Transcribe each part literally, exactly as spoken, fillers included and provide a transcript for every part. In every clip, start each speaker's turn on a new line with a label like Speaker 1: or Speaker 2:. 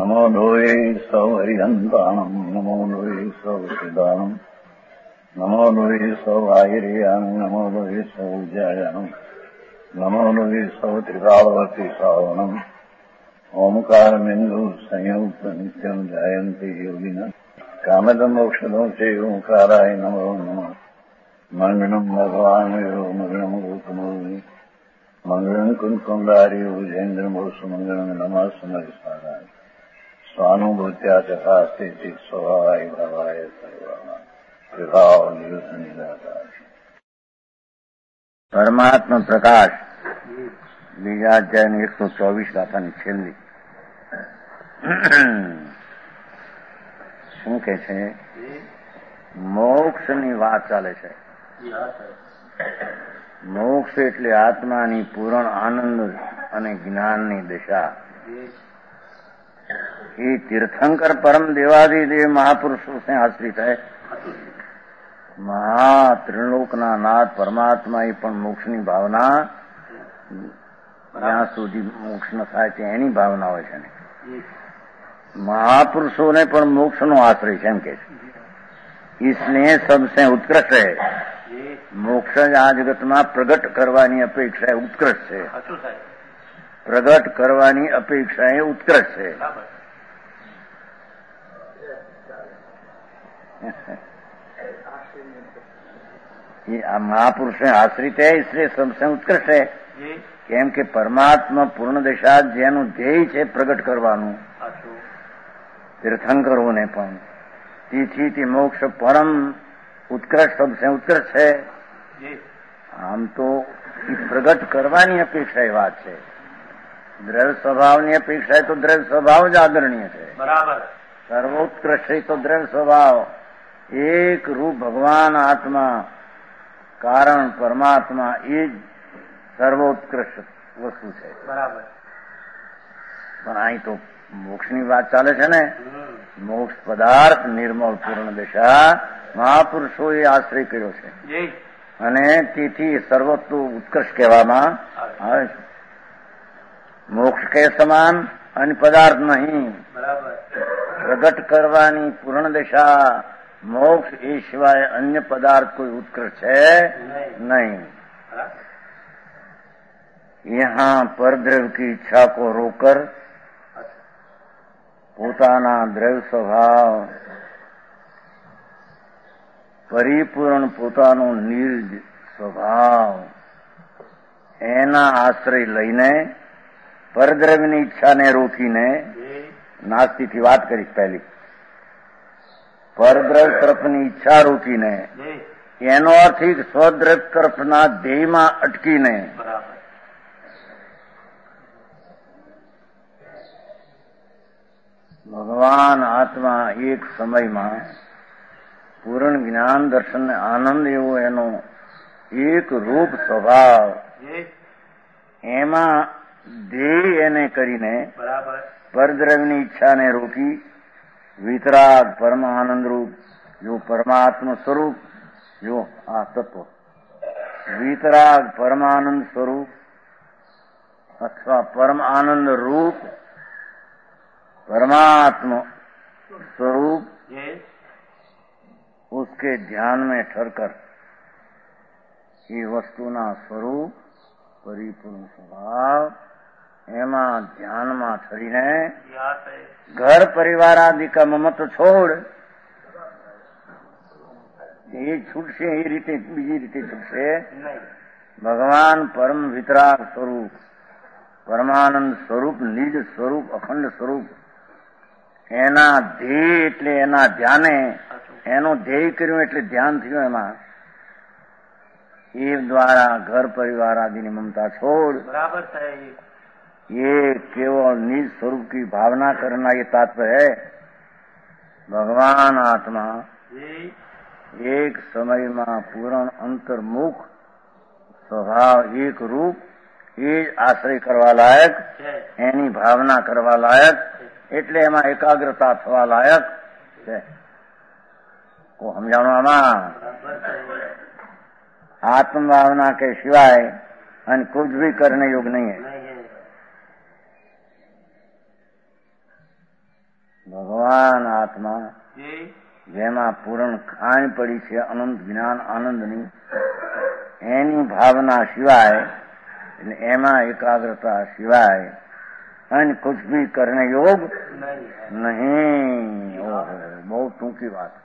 Speaker 1: नमो लोये सौहरिहन्ताणम् नमो लोये सौसिदानम् नमो लोये सौवाहिर्यानम् नमो लोये सौज्यायानम् नमो लोये सौत्रिकालवती सावनम् ओंकारमिन्दु संयुक्त नित्यम् जायन्ति योगिनः कामदम् मोक्षदम् च ओंकाराय नमो नमः मंगलम् भगवान् यो मंगलम् रूपमोहि मंगलम् कुंकुंडारि उजेन्द्रमोसु मंगलम् नमः समरिसाराय स्वानुभूत्या चकास्ते स्वभावाय भावाय सर्वाणां विभाव निदाकार परमात्मा प्रकाश बीजा अध्याय एक सौ चौबीस गाथाની છેલ્લી શું કે છે? મોક્ષની વાત ચાલે છે. મોક્ષ એટલે આત્માની પૂર્ણ આનંદ અને જ્ઞાનની દિશા. એ તીર્થંકર પરમ દેવાદિદેવ મહાપુરુષો से આશ્રિત है. મહા ત્રિલોકના નાથ પરમાત્મા એ પણ મોક્ષની ભાવના જ્યાં સુધી મોક્ષ ન થાય છે એની ભાવના હોય છે. મહાપુરુષોને પણ મોક્ષનો આશ્રય છે એમ કે છે. इसलिए सबसे उत्कृष्ट है मोक्ष आ जगतમાં પ્રગટ કરવાની અપેક્ષા ઉત્કૃષ્ટ છે. પ્રગટ કરવાની અપેક્ષા એ ઉત્કૃષ્ટ છે. ये महापुरुष आश्रित है इसलिए सबसे उत्कृष्ट है. કેમ કે પરમાત્મા પૂર્ણ દિશા જેનું ધ્યેય છે પ્રગટ કરવાનું તીર્થંકરોને પણ તેથી તે મોક્ષ પરમ ઉત્કૃષ્ટ सबसे उत्कृष्ट છે. આમ તો પ્રગટ કરવાની અપેક્ષા એ વાત છે. દ્રઢ સ્વભાવની અપેક્ષા તો દ્રઢ સ્વભાવ જ આદરણીય છે. બરાબર. સર્વોત્કૃષ્ટ તો દ્રઢ સ્વભાવ એક રૂપ ભગવાન આત્મા કારણ પરમાત્મા એ જ સર્વોત્કૃષ્ટ વસ્તુ છે. બરાબર. પણ અહીં તો મોક્ષની વાત ચાલે છે ને. મોક્ષ પદાર્થ નિર્મળ પૂર્ણ દિશા મહાપુરુષોએ આશ્રય કર્યો છે અને તેથી સર્વોત્તમ ઉત્કર્ષ કહેવામાં આવે છે. મોક્ષ કે સમાન અને પદાર્થ નહીં. પ્રગટ કરવાની પૂર્ણ દિશા મોક્ષ એ સિવાય અન્ય પદાર્થ કોઈ ઉત્કર્ષ છે नहीं. यहाँ परद्रव्य की इच्छा को रोककर પોતાના દ્રવ્ય સ્વભાવ પરિપૂર્ણ પોતાનો નિર્જ સ્વભાવ એના આશ્રય લઈને પરદ્રવ્યની ઈચ્છાને રોકીને નાસ્તિકથી વાત કરી પહેલી. પરદ્રવ્ય તરફની ઈચ્છા રોકીને એનો અર્થ સ્વદ્રવ્ય તરફના ધ્યેયમાં અટકીને ભગવાન આત્મા એક સમયમાં પૂર્ણ જ્ઞાન દર્શન આનંદ એવો એનો એક રૂપ સ્વભાવ એમાં ધ્યેય એને કરીને પરદ્રવ્યની ઈચ્છાને રોકી વિતરાગ પરમ આનંદ રૂપ જો પરમાત્મા સ્વરૂપ જો આ તત્વ વિતરાગ પરમાનંદ સ્વરૂપ અથવા પરમ આનંદ रूप परमात्मा स्वरूप उसके ध्यान में ठहरकर ये वस्तुना स्वरूप परिपूर्ण स्वभाव एमा ध्यान में ठरीने घर परिवार आदि का ममत्व छोड़ ये छूटશે એ રીતે બીજી રીતે છૂટશે. ભગવાન પરમ વિતરાગ સ્વરૂપ પરમાનંદ સ્વરૂપ નિજ સ્વરૂપ અખંડ સ્વરૂપ એના ધ્યેય એટલે એના ધ્યાને એનો ધ્યેય કર્યું એટલે ધ્યાન થયું એમાં એ દ્વારા ઘર પરિવાર આદિની મમતા છોડ બરાબર ये केवल निज स्वरूप की भावना करना ये तात्पर्य है. भगवान आत्मा एक समय में पूर्ण अंतर्मुख स्वभाव एक रूप એ આશ્રય કરવા લાયક એની ભાવના કરવા લાયક એટલે એમાં એકાગ્રતા થવા લાયક છે. સમજાણું આમાં आत्मभावना के सिवाय अन्य कुछ भी करने योग्य नहीं है. ભગવાન આત્મા જેમાં પૂર્ણ ખાણ પડી છે અનંત જ્ઞાન આનંદની, એની ભાવના સિવાય એટલે એમાં એકાગ્રતા સિવાય અને કુછ ભી કરને યોગ નહીં. ઓહો, બહુ ટૂંકી વાત.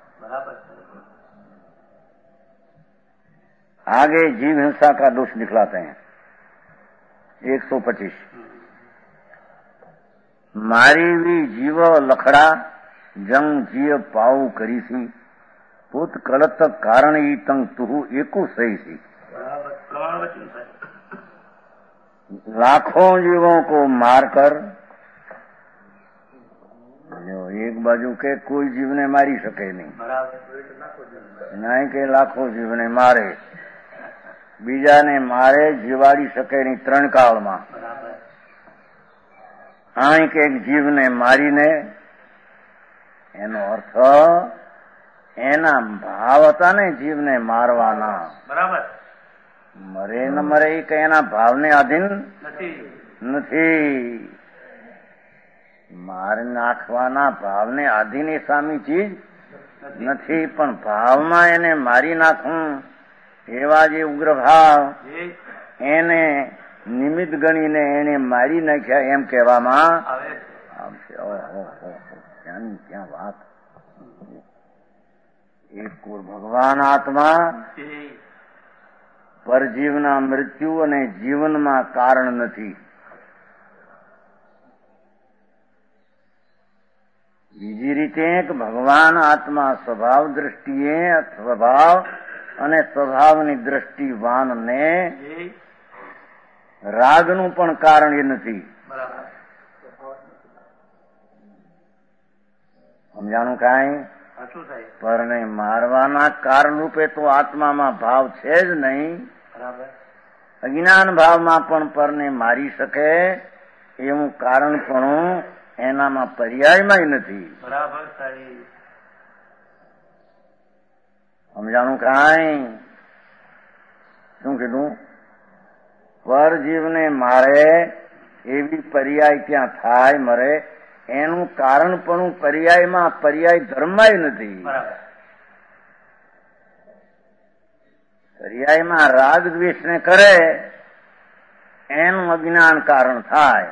Speaker 1: आगे जीव हिंसा का दोष दिखलाते हैं. एक सौ पच्चीस. मारी भी जीव लखड़ा जंग जीव पाऊ करी सी पुत कलत कारण ही तंग तुहु एकु सही सी. लाखों जीवों को मारकर, जो एक बाजू के कोई जीव ने मारी सके नहीं, नहीं के लाखों जीव ने मारे, બીજાને મારે જીવાડી શકે નહીં ત્રણ કાળમાં. અહીં કે એક જીવને મારીને, એનો અર્થ એના ભાવ હતા ને જીવને મારવાના. બરાબર. મરે ન મરે કે એના ભાવને આધીન નથી. મારી નાખવાના ભાવને આધીન એ સામી ચીજ નથી, પણ ભાવમાં એને મારી નાખવું એવા જે ઉગ્ર ભાવ એને નિમિત્ત ગણીને એને મારી નાખ્યા એમ કહેવામાં આવશે. ક્યાંની ક્યાં વાત. એક કુર ભગવાન આત્મા પરજીવના મૃત્યુ અને જીવનમાં કારણ નથી. બીજી રીતે કે ભગવાન આત્મા સ્વભાવ દ્રષ્ટિએ સ્વભાવ અને સ્વભાવની દ્રષ્ટિવાનને રાગનું પણ કારણ એ નથી. સમજાણું કાંઈ? પરને મારવાના કારણ રૂપે તો આત્મામાં ભાવ છે જ નહીં. અજ્ઞાન ભાવમાં પણ પરને મારી શકે એવું કારણ પણ એનામાં પર્યાયમાં નથી. બરાબર. સમજાણું કાંઈ? શું કીધું? પરજીવને મારે એવી પર્યાય ત્યાં થાય મરે એનું કારણ પણ પર્યાયમાં પર્યાય ધર્મમાં નથી. પર્યાયમાં રાગ દ્વેષને કરે એનું અજ્ઞાન કારણ થાય,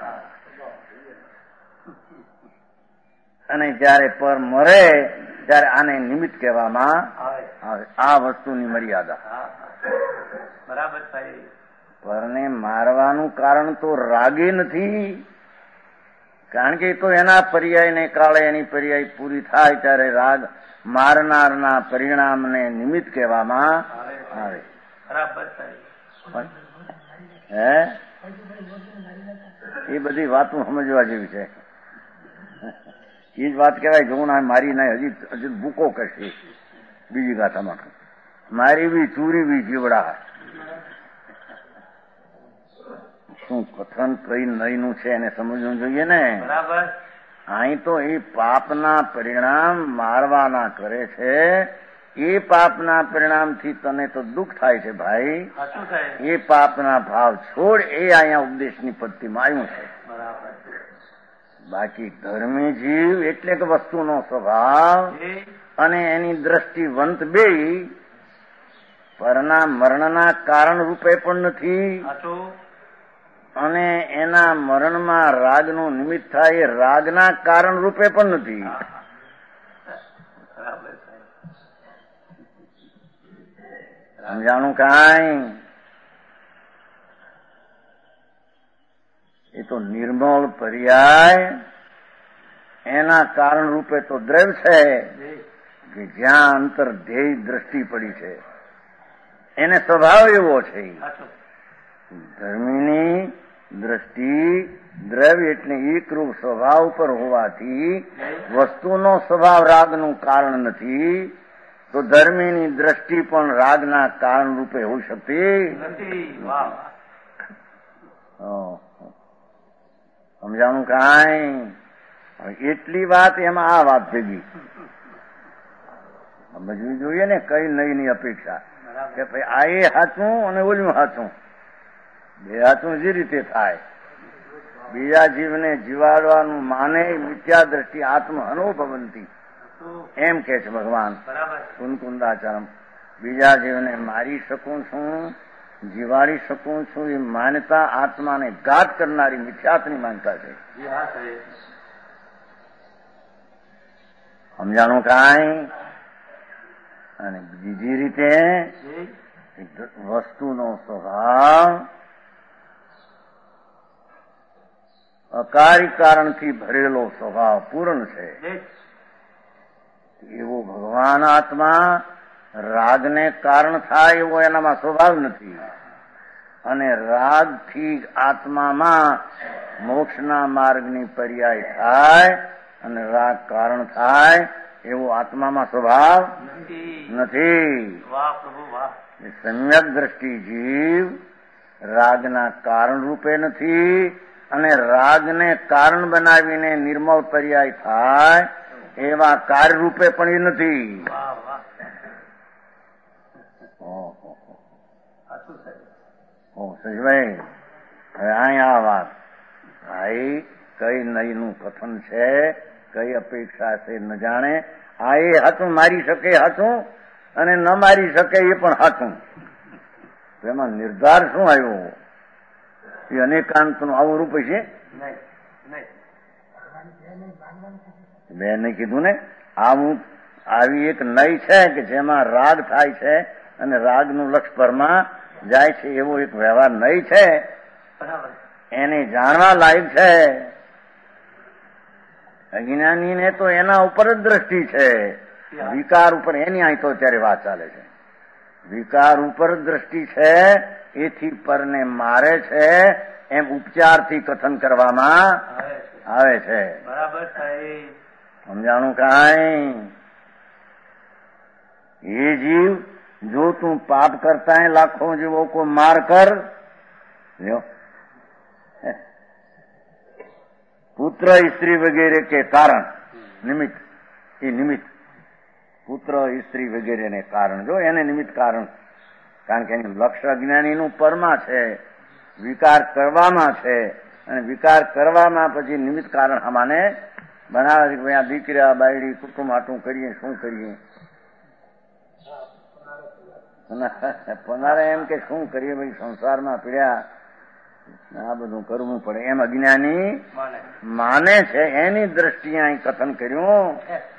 Speaker 1: અને જયારે પર મરે ત્યારે આને નિમિત્ત કહેવામાં આવે. આ વસ્તુની મર્યાદા. બરાબર. પરને મારવાનું કારણ તો રાગે નથી, કારણ કે તો એના પર્યાયને કાળે એની પર્યાય પૂરી થાય ત્યારે રાગ મારનારના પરિણામને નિમિત્ત કહેવામાં આવે. હે એ બધી વાતો સમજવા જેવી છે. એ જ વાત કહેવાય જો ના મારી ના હજી હજી ભૂકો કરશે. બીજી ગાથામાં મારી બી ચૂરી બી જીવડા. શું કથન કઈ નહીનું છે એને સમજવું જોઈએ ને. બરાબર. અહીં તો એ પાપના પરિણામ મારવાના કરે છે. એ પાપના પરિણામથી તને તો દુઃખ થાય છે ભાઈ. એ પાપના ભાવ છોડ. એ અહીંયા ઉપદેશની પદ્ધતિમાં આવ્યું છે. બાકી ધર્મી જીવ એટલે કે વસ્તુનો સ્વભાવ અને એની દ્રષ્ટિવંત બે પરના મરણના કારણ રૂપે પણ નથી, અને એના મરણમાં રાગનું નિમિત્ત થાય એ રાગના કારણ રૂપે પણ નથી. સમજાણું કાંઈ? એ તો નિર્મળ પર્યાય એના કારણ રૂપે તો દ્રવ્ય છે કે જ્યાં અંતર ધ્યેય દ્રષ્ટિ પડી છે, એને સ્વભાવ એવો છે. ધર્મીની દ્રષ્ટિ દ્રવ્ય એટલે એકરૂપ સ્વભાવ પર હોવાથી વસ્તુનો સ્વભાવ રાગનું કારણ નથી, તો ધર્મીની દ્રષ્ટિ પણ રાગના કારણ રૂપે હોઈ શકતી નથી. સમજાણું કાંઈ? એટલી વાત એમાં આ વાત ભેગી સમજવી જોઈએ ને. કઈ નહીની અપેક્ષા કે ભાઈ આ એ સાચું અને ઓલું સાચું, બે સાચું જે રીતે થાય બીજા જીવને જીવાડવાનું માને મિથ્યા દ્રષ્ટિ આત્મ અનુભવંતી એમ કે છે ભગવાન કુંકુંદાચરમ. બીજા જીવને મારી શકું છું, જીવાડી શકું છું એ માન્યતા આત્માને ઘાત કરનારી મિથ્યાત્વની માનતા છે. સમજાણું કાંઈ? અને બીજી રીતે વસ્તુનો સ્વભાવ અકારી કારણથી ભરેલો સ્વભાવ પૂર્ણ છે. એવો ભગવાન આત્મા રાગને કારણ થાય એવો એનામાં સ્વભાવ નથી. અને રાગથી આત્મામાં મોક્ષના માર્ગની પર્યાય થાય અને રાગ કારણ થાય એવો આત્મામાં સ્વભાવ નથી. સમ્યક દ્રષ્ટિ જીવ રાગના કારણ રૂપે નથી અને રાગને કારણ બનાવીને નિર્મળ પર્યાય થાય એવા કાર્ય રૂપે પણ એ નથી. સજભાઈ હવે અહીંયા આ વાત ભાઈ કઈ નહીનું કથન છે, કઈ અપેક્ષા છે ન જાણે. આ એ હાથું મારી શકે હાથું અને ન મારી શકે એ પણ હાથું. એમાં નિર્ધાર શું આવ્યો? એ અનેકાંતનું આવું રૂપ છે. બેન કીધું ને આવું આવી એક નય છે કે જેમાં રાગ થાય છે અને રાગનું લક્ષ પરમાં જાય છે એવો એક વ્યવહાર નય છે. એને જાણવા લાયક છે. અજ્ઞાનીને તો એના ઉપર જ દ્રષ્ટિ છે. વિકાર ઉપર એની અહીં તો અત્યારે વાત ચાલે છે. વિકાર ઉપર દ્રષ્ટિ છે એથી પરને મારે છે એમ ઉપચારથી કથન કરવામાં આવે છે. બરાબર સમજાણું કાંઈ? એ જીવ જો તું પાપ કરતા है लाखों जीवों को मार कर जो पुत्र स्त्री वगैरह के कारण निमित्त એ નિમિત્ત પુત્ર સ્ત્રી વગેરે ને કારણ જો એને નિમિત્ત કારણ કારણ કે એનું લક્ષ્ય અજ્ઞાનીનું પરમાં છે, વિકાર કરવામાં છે અને વિકાર કરવામાં પછી નિમિત્ત કારણ અમાને બનાવે છે કે ભાઈ આ દીકરા બાયડી કુટુંબ આટું કરીએ શું કરીએ પનારે એમ કે શું કરીએ ભાઈ સંસારમાં પીડ્યા આ બધું કરવું પડે એમ અજ્ઞાની માને છે. એની દ્રષ્ટિએ અહીં કથન કર્યું.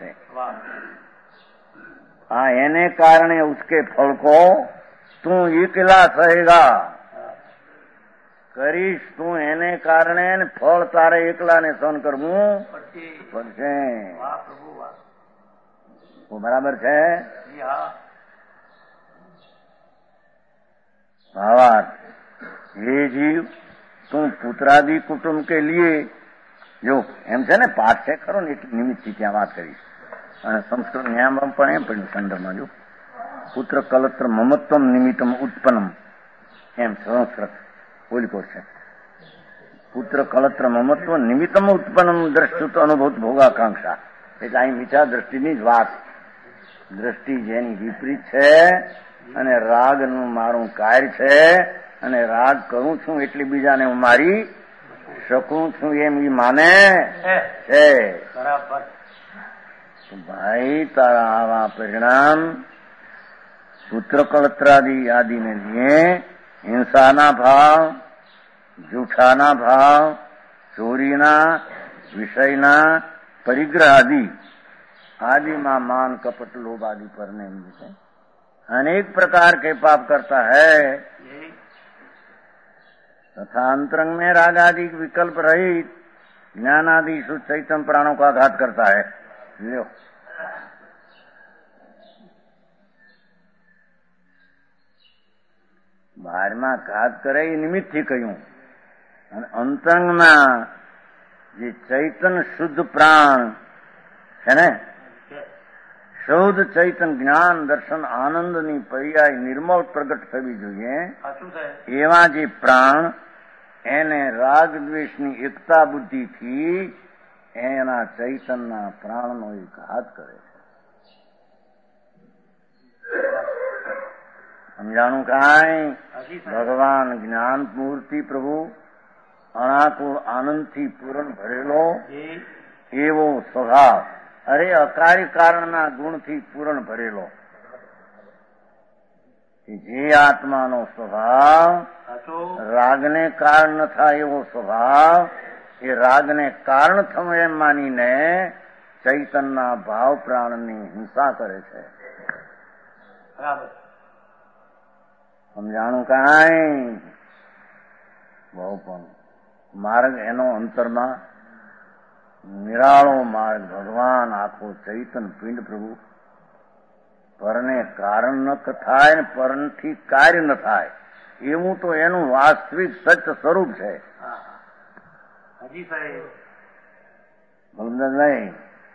Speaker 1: હા એને કારણે ઉસકે ફળ કો તું એકલા સહેગા કરીશ. તું એને કારણે ફળ તારે એકલાને સહન કરવું પડશે. બરાબર છે. भावार्थ ये जीव तुम पुत्रादि कुटुंब के लिए जो એમ છે ને પાઠ છે ખરો ને એટલી નિમિત્તથી ત્યાં વાત કરીશ. અને સંસ્કૃત ન્યાયમાં પણ એમ પણ સંદર્ભમાં જો પુત્ર કલત્ર મમત્વમ નિમિત્તમ ઉત્પન્નમ એમ સંસ્કૃત બોલીકો છે. પુત્ર કલત્ર મમત્વ નિમિત્તમ ઉત્પન્નમ દ્રષ્ટુત અનુભૂત ભોગાકાંક્ષા એટલે અહીં મિથ્યા દ્રષ્ટિની જ વાત. દ્રષ્ટિ જેની વિપરીત છે અને રાગનું મારું કાર્ય છે અને રાગ કરું છું એટલે બીજાને હું મારી શકું છું એમ એ માને છે. ભાઈ તારા આવા પરિણામ પુત્ર કળત્રાદિ આદિને લીએ હિંસાના ભાવ, જૂઠાના ભાવ, ચોરીના, વિષયના, પરિગ્રહ આદિ आदिमा मान कपट लोभ आदि करने से अनेक प्रकार के पाप करता है तथा अंतरंग में राग आदि विकल्प रहित ज्ञान आदि शुद्ध चैतन्य प्राणों का घात करता है. लो બહારમાં ઘાત કરે એ નિમિત્તથી કહ્યું અને અંતરંગમાં જે ચૈતન શુદ્ધ પ્રાણ છે ને શુદ્ધ ચૈતન જ્ઞાન દર્શન આનંદની પર્યાય નિર્મળ પ્રગટ થવી જોઈએ એવા જે પ્રાણ એને રાગ દ્વેષની એકતા બુદ્ધિથી એના ચૈતનના પ્રાણનો એ ઘાત કરે છે. સમજાણું કાંઈ? ભગવાન જ્ઞાન મૂર્તિ પ્રભુ અણાકુળ આનંદથી પૂરણ ભરેલો એવો સ્વભાવ, અરે અકારી કારણના ગુણથી પૂરણ ભરેલો જે આત્માનો સ્વભાવ રાગને કારણ ન થાય એવો સ્વભાવ, એ રાગને કારણ થવું એમ માનીને ચૈતનના ભાવ પ્રાણની હિંસા કરે છે. સમજાણું કાંઈ? બહુ પણ માર્ગ એનો અંતરમાં નિરાળો માર્ગ. ભગવાન આખો ચૈતન પિંડ પ્રભુ પરને કારણ ન થાય ને પરથી કાર્ય ન થાય એવું તો એનું વાસ્તવિક સત્ય સ્વરૂપ છે. નહીં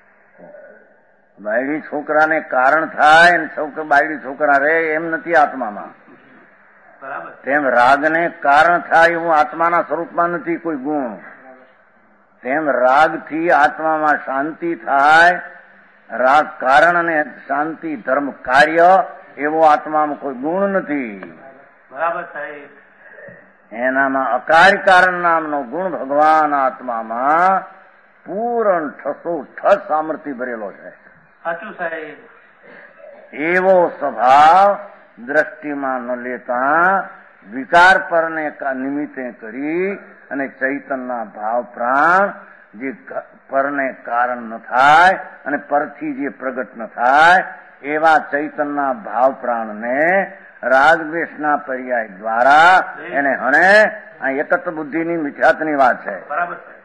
Speaker 1: બાયડી છોકરાને કારણ થાય ને છોકરા બાયડી છોકરા રે એમ નથી આત્મામાં. તેમ રાગને કારણ થાય એવું આત્માના સ્વરૂપમાં નથી કોઈ ગુણ. તેમ રાગથી આત્મામાં શાંતિ થાય, રાગ કારણ અને શાંતિ ધર્મ કાર્ય એવો આત્મામાં કોઈ ગુણ નથી.
Speaker 2: બરાબર સાહેબ.
Speaker 1: એનામાં અકારી કારણ નામનો ગુણ ભગવાન આત્મામાં પૂરણ ઠસો ઠસ સામર્થ્ય ભરેલો છે.
Speaker 2: સાચું સાહેબ.
Speaker 1: એવો સ્વભાવ દ્રષ્ટિમાં ન લેતા વિકાર પરને નિમિત્તે કરી અને ચૈતનના ભાવ પ્રાણ જે પરને કારણ ન થાય અને પરથી જે પ્રગટ ન થાય એવા ચૈતનના ભાવ પ્રાણને રાગદ્વેષના પર્યાય દ્વારા એને હણે. આ એકત બુદ્ધિની મિથ્યાતની વાત છે.
Speaker 2: બરાબર સાહેબ.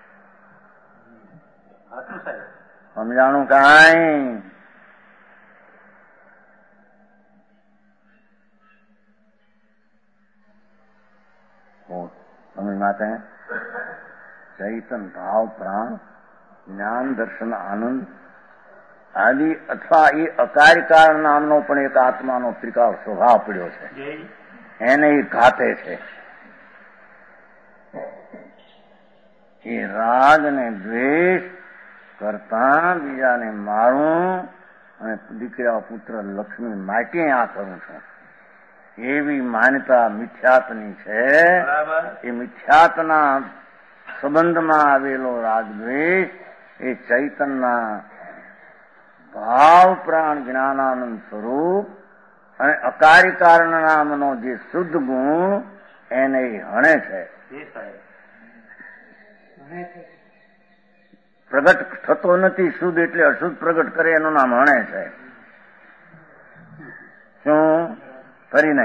Speaker 2: સાચું સાહેબ.
Speaker 1: સમજાણું કાંઈ? સમજ માતે ચૈતન ભાવ પ્રાણ જ્ઞાન દર્શન આનંદ આદિ અથવા એ અકાર્ય કારણ નામનો પણ એક આત્માનો ત્રિકાળ સ્વભાવ પડ્યો છે. એને એ ઘાતે છે. એ રાગ ને દ્વેષ કરતા બીજાને મારું અને દીકરા પુત્ર લક્ષ્મી માટે આ કરું છું એવી માન્યતા મિથ્યાતની છે. એ મિથ્યાતના સંબંધમાં આવેલો રાગદ્વેષ એ ચૈતનના ભાવ પ્રાણ જ્ઞાનાનંદ સ્વરૂપ અને અકારી કારણ નામનો જે શુદ્ધ ગુણ એને હણે છે. પ્રગટ થતો નથી શુદ્ધ એટલે અશુદ્ધ પ્રગટ કરે એનું નામ હણે છે. શું ફરીને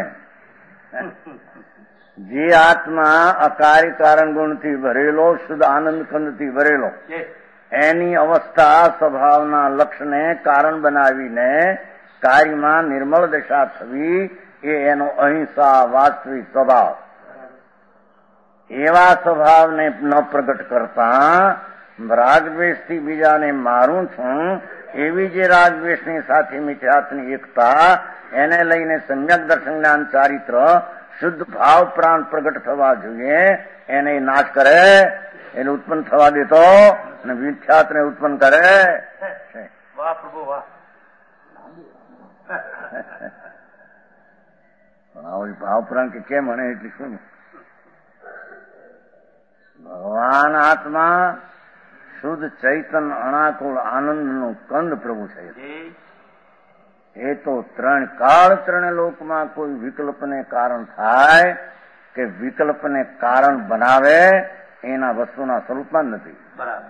Speaker 1: જે આત્મા અકારી કારણ ગુણથી ભરેલો શુદ્ધ આનંદ ખંડથી ભરેલો એની અવસ્થા સ્વભાવના લક્ષને કારણ બનાવીને કાર્યમાં નિર્મળ દશા થવી એ એનો અહિંસા વાસ્તવિક સ્વભાવ. એવા સ્વભાવને ન પ્રગટ કરતા રાગદ્વેષથી બીજાને મારું છું એવી જે રાગદ્વેષની સાથે મિથ્યાત્વની એકતા એને લઈને સમ્યક દર્શન જ્ઞાન ચારિત્ર શુદ્ધ ભાવ પ્રાણ પ્રગટ થવા જોઈએ. એને નાશ કરે, એને ઉત્પન્ન થવા દેતો અને મિથ્યાત્વને ઉત્પન્ન કરે.
Speaker 2: વાહ પ્રભુ વાહ.
Speaker 1: ભાવ પ્રાણ કે કેમ હણે એટલે શું? ભગવાન આત્મા શુદ્ધ ચૈતન અણાકુળ આનંદનું કંદ પ્રભુ છે. એ તો ત્રણ કાળ ત્રણ લોકમાં કોઈ વિકલ્પને કારણ થાય કે વિકલ્પને કારણ બનાવે એના વસ્તુના સ્વરૂપમાં નથી.
Speaker 2: બરાબર.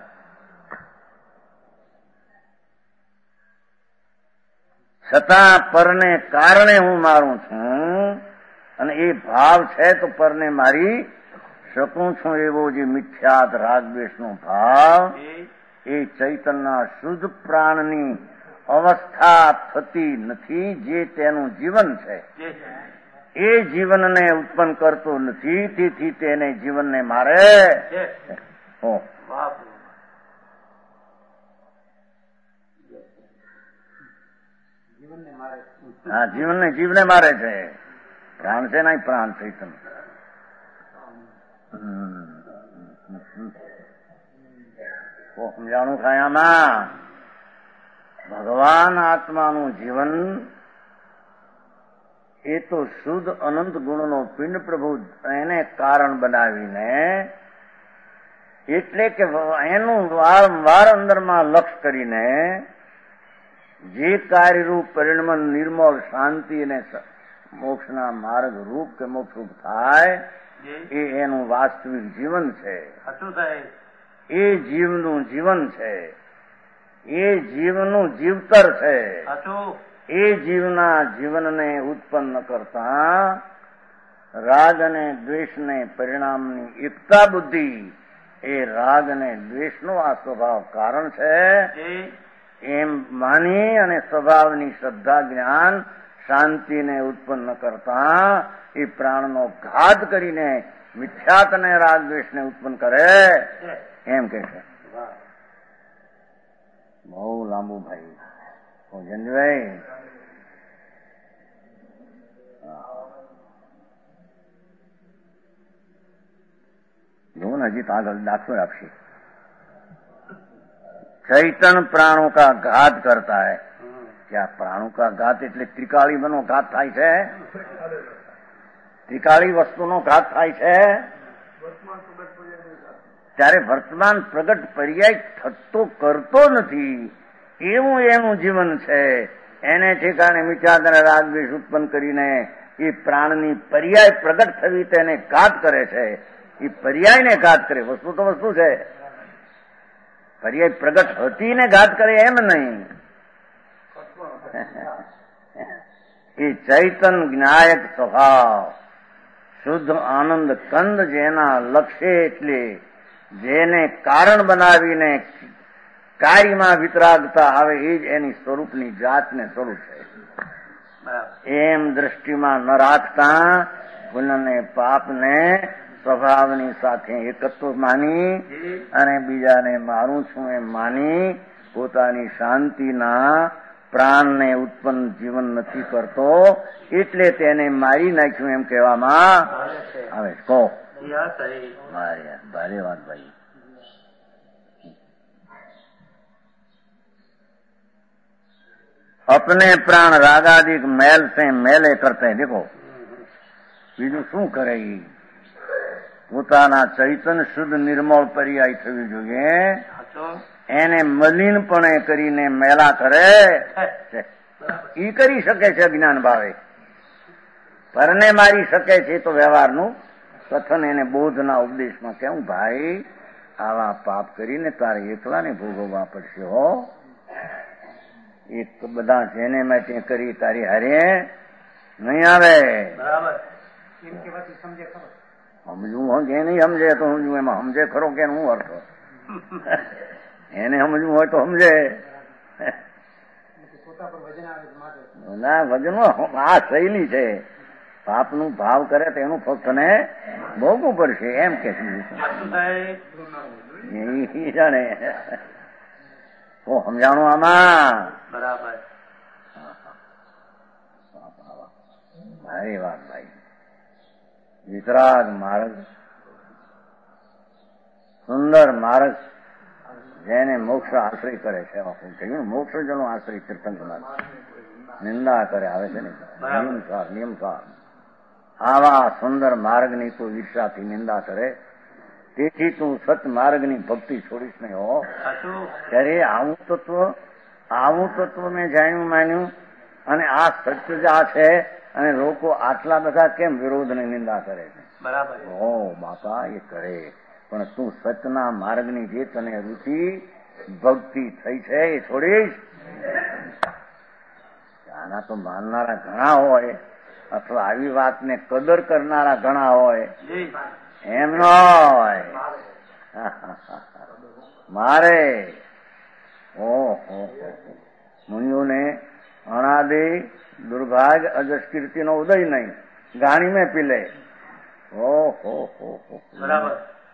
Speaker 1: છતાં પરને કારણે હું મારું છું અને એ ભાવ છે તો પરને મારી શકું છું એવો જે મિથ્યાત રાગદ્વેષનો ભાવ એ ચૈતનના શુદ્ધ પ્રાણની અવસ્થા થતી નથી. જે તેનું જીવન છે એ જીવનને ઉત્પન્ન કરતો નથી. તેથી તેને જીવનને મારે. હા, જીવનને જીવને મારે છે. પ્રાણ છે નહીં, પ્રાણ ચૈતન. સમજાણું ખાયામાં ભગવાન આત્માનું જીવન એ તો શુદ્ધ અનંત ગુણનો પિંડ પ્રભુ એને કારણ બનાવીને એટલે કે એનું વારંવાર અંદરમાં લક્ષ કરીને જે કાર્યરૂપ પરિણમન નિર્મળ શાંતિ અને મોક્ષના માર્ગ રૂપ કે મોક્ષ રૂપ થાય એ એનું વાસ્તવિક જીવન છે. એ જીવનું જીવન છે. એ જીવનું જીવતર છે. એ જીવના જીવનને ઉત્પન્ન કરતા રાગ અને દ્વેષને પરિણામની એકતા બુદ્ધિ એ રાગ અને દ્વેષનો આ સ્વભાવ કારણ છે એમ માની અને સ્વભાવની શ્રદ્ધા જ્ઞાન શાંતિને ઉત્પન્ન કરતા એ પ્રાણનો ઘાત કરીને મિથ્યાત અને રાગ દ્વેષને ઉત્પન્ન કરે એમ કે છે. બહુ લાંબુ ભાઈ જનભાઈ. જો ને હજી આગળ दाखिल आपसे चैतन प्राणों का घात करता है. क्या प्राणों का घात એટલે ત્રિકાળી બનો ઘાત થાય છે? ત્રિકાળી વસ્તુનો ઘાત થાય છે ત્યારે વર્તમાન પ્રગટ પર્યાય થતો કરતો નથી એવું એનું જીવન છે. એને ઠેકાણે મિથ્યાત અને રાગ દ્વેષ ઉત્પન્ન કરીને એ પ્રાણની પર્યાય પ્રગટ થવી તેને ઘાત કરે છે. એ પર્યાયને ઘાત કરે. વસ્તુ તો વસ્તુ છે. પર્યાય પ્રગટ હતી ને ઘાત કરે એમ નહીં. એ ચૈતન જ્ઞાયક સ્વભાવ શુદ્ધ આનંદ કંદ જેના લક્ષ્ય એટલે જેને કારણ બનાવીને કાર્યમાં વિતરાગતા આવે એ જ એની સ્વરૂપની જાતને સ્વરૂપ છે. એમ દ્રષ્ટિમાં ન રાખતા પુણ્યને પાપને સ્વભાવની સાથે એકત્વ માની અને બીજાને મારું છું એમ માની પોતાની શાંતિના પ્રાણને ઉત્પન્ન જીવન નથી કરતો એટલે તેને મારી નાખ્યું એમ કહેવામાં આવે. કહો ભારે વાત ભાઈ. अपने प्राण रागादिक मैल से मैले करते हैं. देखो બીજું શું કરે ઈ પોતાના ચૈતન શુદ્ધ નિર્મળ પર્યાય થવી જોઈએ. એને મલિનપણે કરીને મેલા કરે ઈ કરી શકે છે જ્ઞાન ભાવે. પરને મારી શકે છે તો વ્યવહારનું કથન એને બોધના ઉપદેશમાં કેવું ભાઈ આવા પાપ કરીને તારે એકલાને ભોગવવા પડશે હો. એક બધા જેને માટે કરી તારી હારે નહીં આવે. સમજવું હોય કે નહીં સમજે તો સમજવું એમાં સમજે ખરો કે હું અર્થ એને સમજવું હોય તો સમજે. ના વજન આ શૈલી છે. પાપનું ભાવ કરે તો એનું ફક્ત ને ભોગવું પડશે એમ કે જાણે. ઓ સમજાણું આમાં બરાબર. ભારી વાત ભાઈ. વિતરાગ માર્ગ સુંદર માર્ગ જેને મોક્ષ આશ્રય કરે છે. કહ્યું મોક્ષ જેનો આશ્રય તીર્થંકર નિંદા કરે આવે છે ને નિયમસાર નિયમસાર આવા સુંદર માર્ગની તું ઈર્ષાથી નિંદા કરે તેથી તું સત માર્ગની ભક્તિ છોડીશ નહીં હો. ત્યારે આવું તત્વ આવું તત્વ મેં જાણ્યું માન્યું અને આ સત્ય જ આ છે અને લોકો આટલા બધા કેમ વિરોધની નિંદા કરે છે. બરાબર. હો બાપા એ કરે પણ તું સતના માર્ગની જે તને રુચિ ભક્તિ થઈ છે એ છોડીશ. આના તો માનનારા ઘણા હોય અથવા આવી વાતને કદર કરનારા ઘણા હોય એમ ન હોય. મારે ઓહો મુનિઓને અણાદે દુર્ભાગ્ય અજસ કીર્તિનો ઉદય નહીં ગાણી મેં પીલે. ઓહો હો બરાબર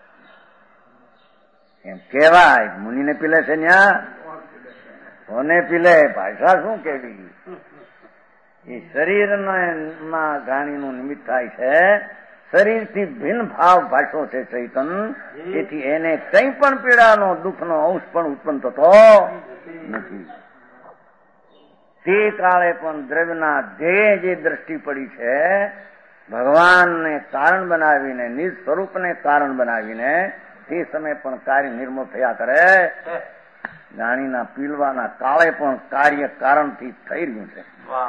Speaker 1: એમ કેવાય. મુનિને પીલે છે ન્યા કોને પીલે ભાષા શું કેવી. એ શરીરમાં ગાણીનું નિમિત્ત થાય છે. શરીરથી ભિન્ન ભાવ ભાષો છે ચૈતન. તેથી એને કંઈ પણ પીડાનો દુઃખનો અંશ પણ ઉત્પન્ન થતો નથી. તે કાળે પણ દ્રવ્યના ધ્યેય જે દ્રષ્ટિ પડી છે ભગવાનને કારણ બનાવીને નિજ સ્વરૂપને કારણ બનાવીને તે સમયે પણ કાર્ય નિર્મૂળ થયા કરે. ગાણીના પીલવાના કાળે પણ કાર્ય કારણથી થઈ રહ્યું છે.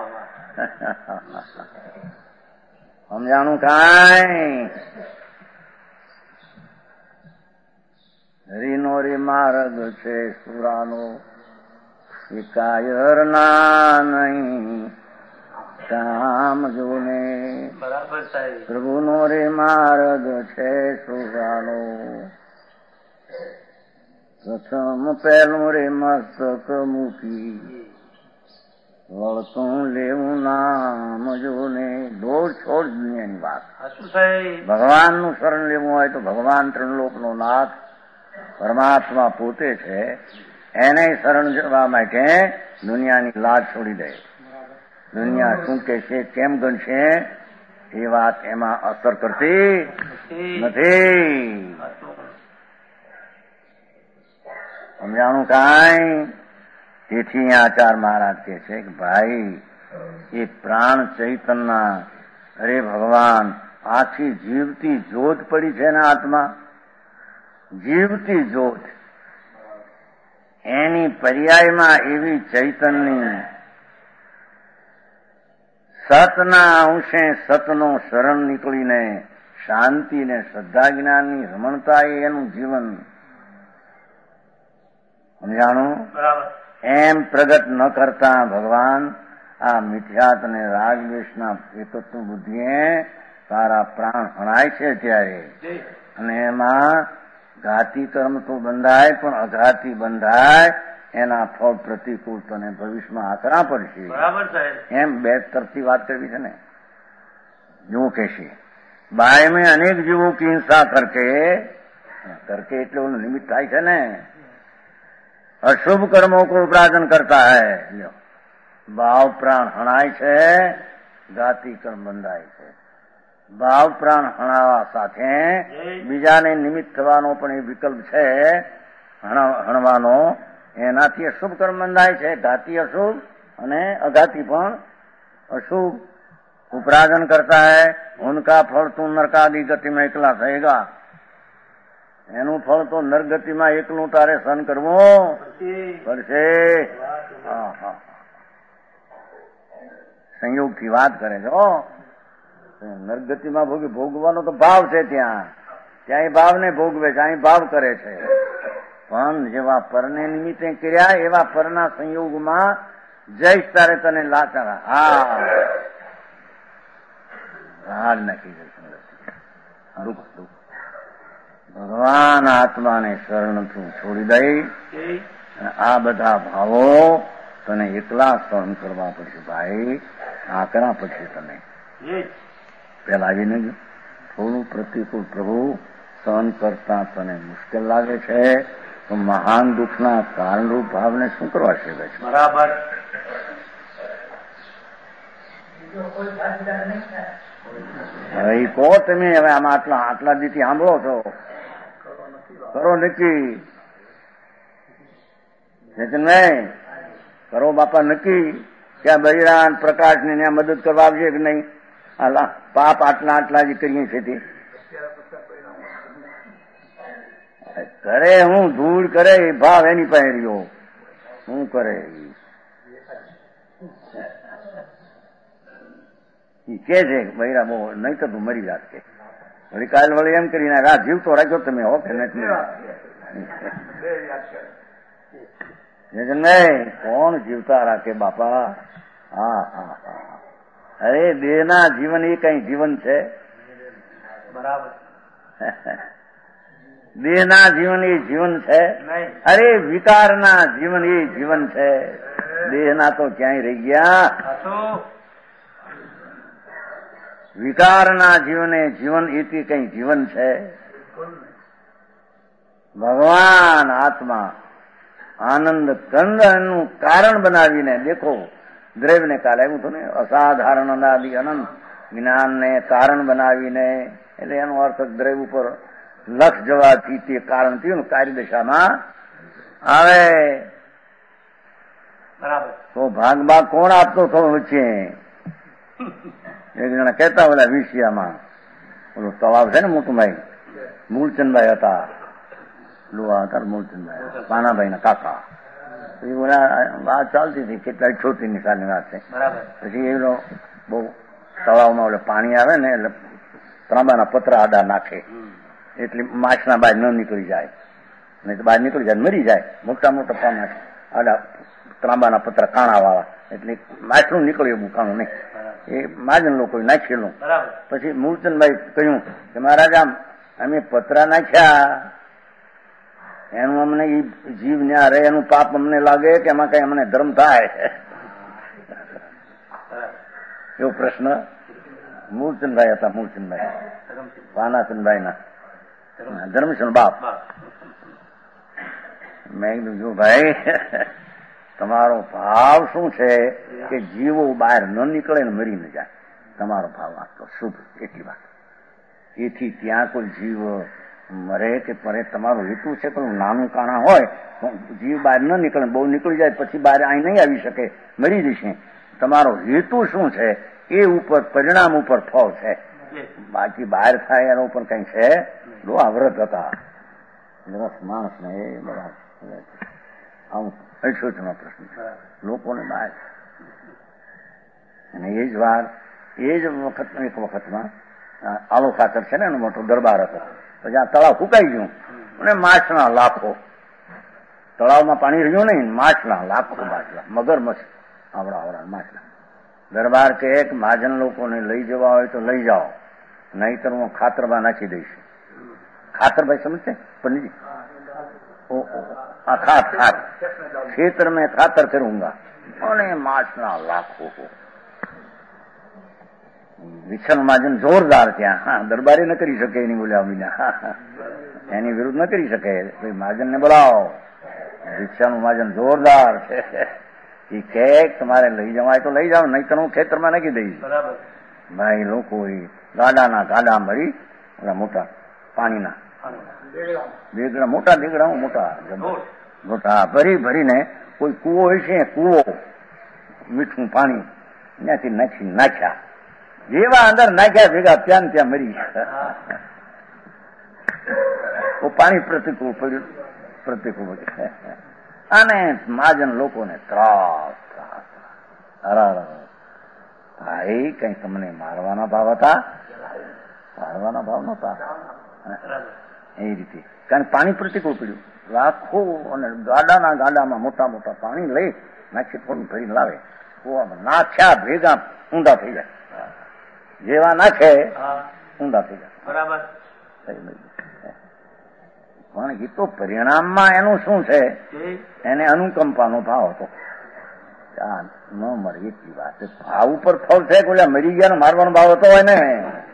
Speaker 1: સમજાણું કાંઈ? હરિનો રે માર્ગ છે સુરાનો, એ કાયર ના નહીં કામ જોને.
Speaker 2: બરાબર સાહેબ.
Speaker 1: પ્રભુનો રે માર્ગ છે સુરાનો, પ્રથમ પહેલું રે મસ્તક મૂકી વળતું લેવું નામ જોને. દોડ છોડ દુનિયાની વાત. ભગવાનનું શરણ લેવું હોય તો ભગવાન ત્રણલોકનો નાથ પરમાત્મા પોતે છે, એને શરણ જવા માટે દુનિયાની લાજ છોડી દે. દુનિયા શું કહેશે, કેમ ગણશે, એ વાત એમાં અસર કરતી નથી. સમજાણું કાંઈ? તેથી આચાર મહારાજ કહે છે કે ભાઈ એ પ્રાણ ચૈતનના, અરે ભગવાન આખી જીવતી જ્યોત પડી છે ને આત્મા, જીવતી જ્યોત, એની પર્યાયમાં એવી ચૈતનની સતના અંશે સતનો શરણ નીકળીને શાંતિ ને શ્રદ્ધા જ્ઞાનની રમણતા એ એનું જીવન. સમજાણું? એમ પ્રગટ ન કરતા ભગવાન આ મિથ્યાત અને રાગદ્વેષના એકત્વ બુદ્ધિએ સારા પ્રાણ હણાય છે ત્યારે, અને એમાં ઘાતી કર્મ તો બંધાય પણ અઘાતી બંધાય, એના ફળ પ્રતિકૂળ તને ભવિષ્યમાં આકરા પડશે. એમ બે તરફથી વાત કરવી છે ને. જો કહેશે બાય મેં અનેક જીવો કી હિંસા કરકે, કરકે એટલે ઓલું નિમિત્ત થાય છે ને, અશુભ કર્મો કો ઉપાર્જન કરતા હૈ. ભાવ પ્રાણ હણાય છે, ઘાતી કર્મ બંધાય છે. ભાવ પ્રાણ હણાવા સાથે બીજાને નિમિત્ત થવાનો પણ એ વિકલ્પ છે હણવાનો. એનાથી અશુભ કર્મ બંધાય છે, ઘાતી અશુભ અને અઘાતી પણ અશુભ. उपराजन करता है उनका फल तो नरकादी गति में एकला થયેગા. એનું ફળ તો નરગતિમાં એકલું તારે સહન કરવું પડશે. સંયોગથી વાત કરે છો. નરગતિમાં ભોગ ભોગવાનો તો ભાવ છે, ત્યાં ત્યાં ભાવને ભોગવે છે, અહીં ભાવ કરે છે. પણ જેવા પરને નિમિત્તે કર્યા એવા પરના સંયોગમાં જઈશ તારે તને લાચાર હા હાલ નાખી જશે. દુઃખ દુઃખ ભગવાન આત્માને શરણ તું છોડી દઈ, આ બધા ભાવો તને એકલા સહન કરવા પડશે ભાઈ. આકરા પડશે તને. પેલા આવીને જો થોડું પ્રતિકૂળ પ્રભુ સહન કરતા તને મુશ્કેલ લાગે છે, તો મહાન દુઃખના કારણરૂપ ભાવને શું કરવા છે?
Speaker 2: બરાબર.
Speaker 1: હવે કહો તમે, હવે આમાં આટલા આટલા દીથી સાંભળો છો, કરો નક્કી. નહીં કરો બાપા નક્કી કે આ બૈરાન પ્રકાશ ને ત્યાં મદદ કરવા આવશે કે નહીં? આલા પાપ આટલા આટલા જ કરીએ છીએ તે કરે. હું ધૂળ કરે એ ભાવ એની પાસે રહ્યો, શું કરે કે છે બૈરા બહુ નહીં તો તું મરી જાત કે વળી કાલ વળી એમ કરીને રાત જીવતો રાખ્યો તમે હો કે નથી? નહીં કોણ જીવતા રાખે બાપા? હા હા હા. અરે દેહના જીવન એ કઈ જીવન છે?
Speaker 2: બરાબર.
Speaker 1: દેહના જીવન એ જીવન છે? અરે વિકારના જીવન એ જીવન છે. દેહના તો ક્યાંય રહી ગયા. વિકારના જીવને જીવન એથી કઈ જીવન છે? ભગવાન આત્મા આનંદ કંદનું કારણ બનાવીને દેખો દ્રવ્યને કાલે આવ્યું હતું ને, અસાધારણ અનાદિ અનંત જ્ઞાનને કારણ બનાવીને, એટલે એનો અર્થ દ્રવ્ય ઉપર લક્ષ જવાથી તે કારણ થયું ને કાર્યદશામાં આવે.
Speaker 2: બરાબર.
Speaker 1: તો ભાગ ભાગ કોણ આપતો થયો વચ્ચે? એક જણા કહેતા ઓલા વિષયામાં ઓલું તવાબ છે ને મોટુંભાઈ મૂળચંદભાઈ હતા, લુવા હતા મૂળચંદભાઈ પાનાભાઈ ના કાકા. પછી બોલા વાત ચાલતી હતી કેટલાય છોટીની સાલની વાત છે. પછી એનો બહુ તળાવમાં ઓલે પાણી આવે ને એટલે ત્રાંબાના પતરા આડા નાખે એટલે માછના બહાર ન નીકળી જાય, નહીં તો બહાર નીકળી જાય મરી જાય. મોટા મોટા પાના આડા ત્રાંબાના પતરા કાણા વાળા એટલે માછલું નીકળ્યું એવું કાણું નહીં. એ મહાજન લોકોએ નાખેલું. પછી મૂળચંદભાઈ કહ્યું કે મહારાજ આમ અમે પતરા નાખ્યા એનું અમને એ જીવ ન્યા રહે એનું પાપ અમને લાગે કે એમાં કઈ અમને ધર્મ થાય? એવો પ્રશ્ન મૂળચંદભાઈ હતા. મૂળચંદભાઈ વાનાચંદભાઈ ના ધર્મચંદ બાપ. મેં કીધું જો ભાઈ તમારો ભાવ શું છે કે જીવો બહાર ન નીકળે ને મરી ન જાય, તમારો ભાવ આ તો શુભ એટલી વાત. એથી ત્યાં કોઈ જીવ મરે કે પરે તમારો હેતુ છે પણ નાનું કાણા હોય જીવ બહાર ન નીકળે, બહુ નીકળી જાય પછી બહાર અહીં નહીં આવી શકે, મરી જશે. તમારો હેતુ શું છે એ ઉપર પરિણામ ઉપર ફળ છે, બાકી બહાર થાય એના ઉપર કઈ છે. લો આ વ્રત હતા રસ માણસ ને એ બધા આવું અછૂતનો પ્રશ્ન લોકોને બહાર. અને એ જ વાર એ જ વખત એક વખતમાં આલો ખાતર છે ને એનો મોટો દરબાર હતો. પછી આ તળાવ ફૂંકાઈ ગયું અને માછના લાખો, તળાવમાં પાણી રહ્યું નહીં, માછલા લાખો માછલા મગરમચ્છ આવડા આવડા માછલા. દરબાર કે એક મહાજન લોકોને લઈ જવા હોય તો લઈ જાઓ, નહીતર હું ખાતરમાં નાખી દઈશ. ખાતર ભાઈ સમજते पंडित जी? हाँ खात खात खेतर में खातर करूंगा. અને માછના લાખો વિછન માજન જોરદાર ત્યાં. હા દરબારી ન કરી શકે એની બોલ્યા વિના, એની વિરુદ્ધ ન કરી શકે. મહાજન ને બોલાવો, વિછન માજન જોરદાર છે. એ કે તમારે લઈ જવાય તો લઈ જાઓ, નહીં તો હું ખેતરમાં નાખી દઈશ. ભાઈ લોકો ગાડાના ગાડા ભરી મોટા પાણીના દેગડા, મોટા દેગડા મોટા મોટા ભરી ભરીને કોઈ કૂવો હોય છે, કૂવો મીઠું પાણી ત્યાંથી નાખી નાખ્યા. જેવા અંદર નાખ્યા ભેગા ત્યાં ત્યાં મરી. પાણી પ્રતિકૂળ પડ્યું, પ્રતિકૂળ પડ્યું. અને મહાજન લોકોને ત્રાસ ત્રાસ. અરે ભાઈ કઈ તમને મારવાના ભાવ હતા? મારવાના ભાવ નતા. એ રીતે કારણ પાણી પ્રતિકૂળ પડ્યું. લાખો અને ગાડાના ગાડામાં મોટા મોટા પાણી લઈ નાખી થોડું ભરીને લાવે, નાખ્યા ભેગા ઊંડા થઈ જાય. જેવા નાખે ઊંડા થઈ જાય. બરાબર. પણ એ તો પરિણામમાં એનું શું છે, એને અનુકંપાનો ભાવ હતો. ન મળે એટલી વાત. ભાવ ઉપર ફળ છે કે મરી ગયા મારવાનો ભાવ હતો હોય ને.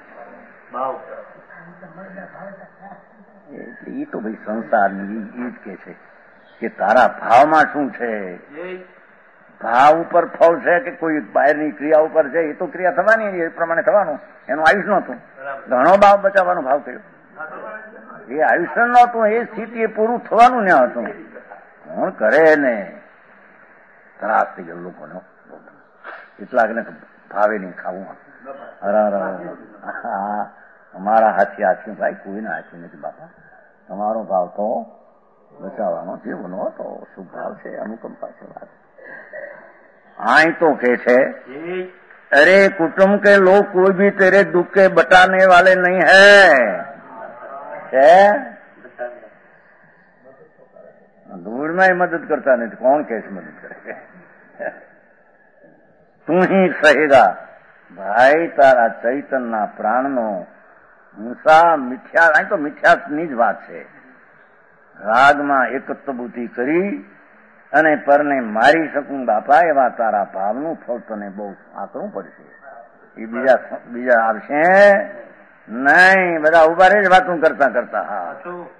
Speaker 1: એટલે એ તો ભાઈ સંસારની એ જ કે છે કે તારા ભાવમાં શું છે. ભાવ ઉપર ફળ છે કે કોઈ બહારની ક્રિયા ઉપર છે, એ તો ક્રિયા થવાની એ પ્રમાણે થવાનું. એનું આયુષ નહોતું, ઘણો ભાવ બચાવવાનો ભાવ કર્યો. એ આયુષ્ય નહોતું, એ સ્થિતિ એ પૂરું થવાનું ન હતું. કોણ કરે ને ત્રાસ થઈ ગયો લોકોનો. એટલાક ને ભાવે નહીં ખાવું. હા અમારા હાથી હાથી ભાઈ કોઈના હાથી નથી બાપા. તમારો ભાવ તો બચાવવાનો જીવનો તો શુભ ભાવ છે, અનુકંપા છે વાત. આય તો કે છે અરે कुटुंब के लोग कोई भी तेरे दुख के बटाने वाले नहीं है. दूर में मदद करता नहीं तो कौन कैसे मदद करेगा? તું ही सहेगा. ભાઈ તારા ચૈતનના પ્રાણનો હિંસા મિથ્યા, અહીં તો મિથ્યાની જ વાત છે. રાગમાં એકત્વ બુદ્ધિ કરી અને પરને મારી શકું બાપા, એવા તારા ભાવનું ફળ તને બહુ આકરું પડશે. એ બીજા બીજા આવશે નહીં. બધા ઉભા રહે જ વાતું કરતા કરતા. હા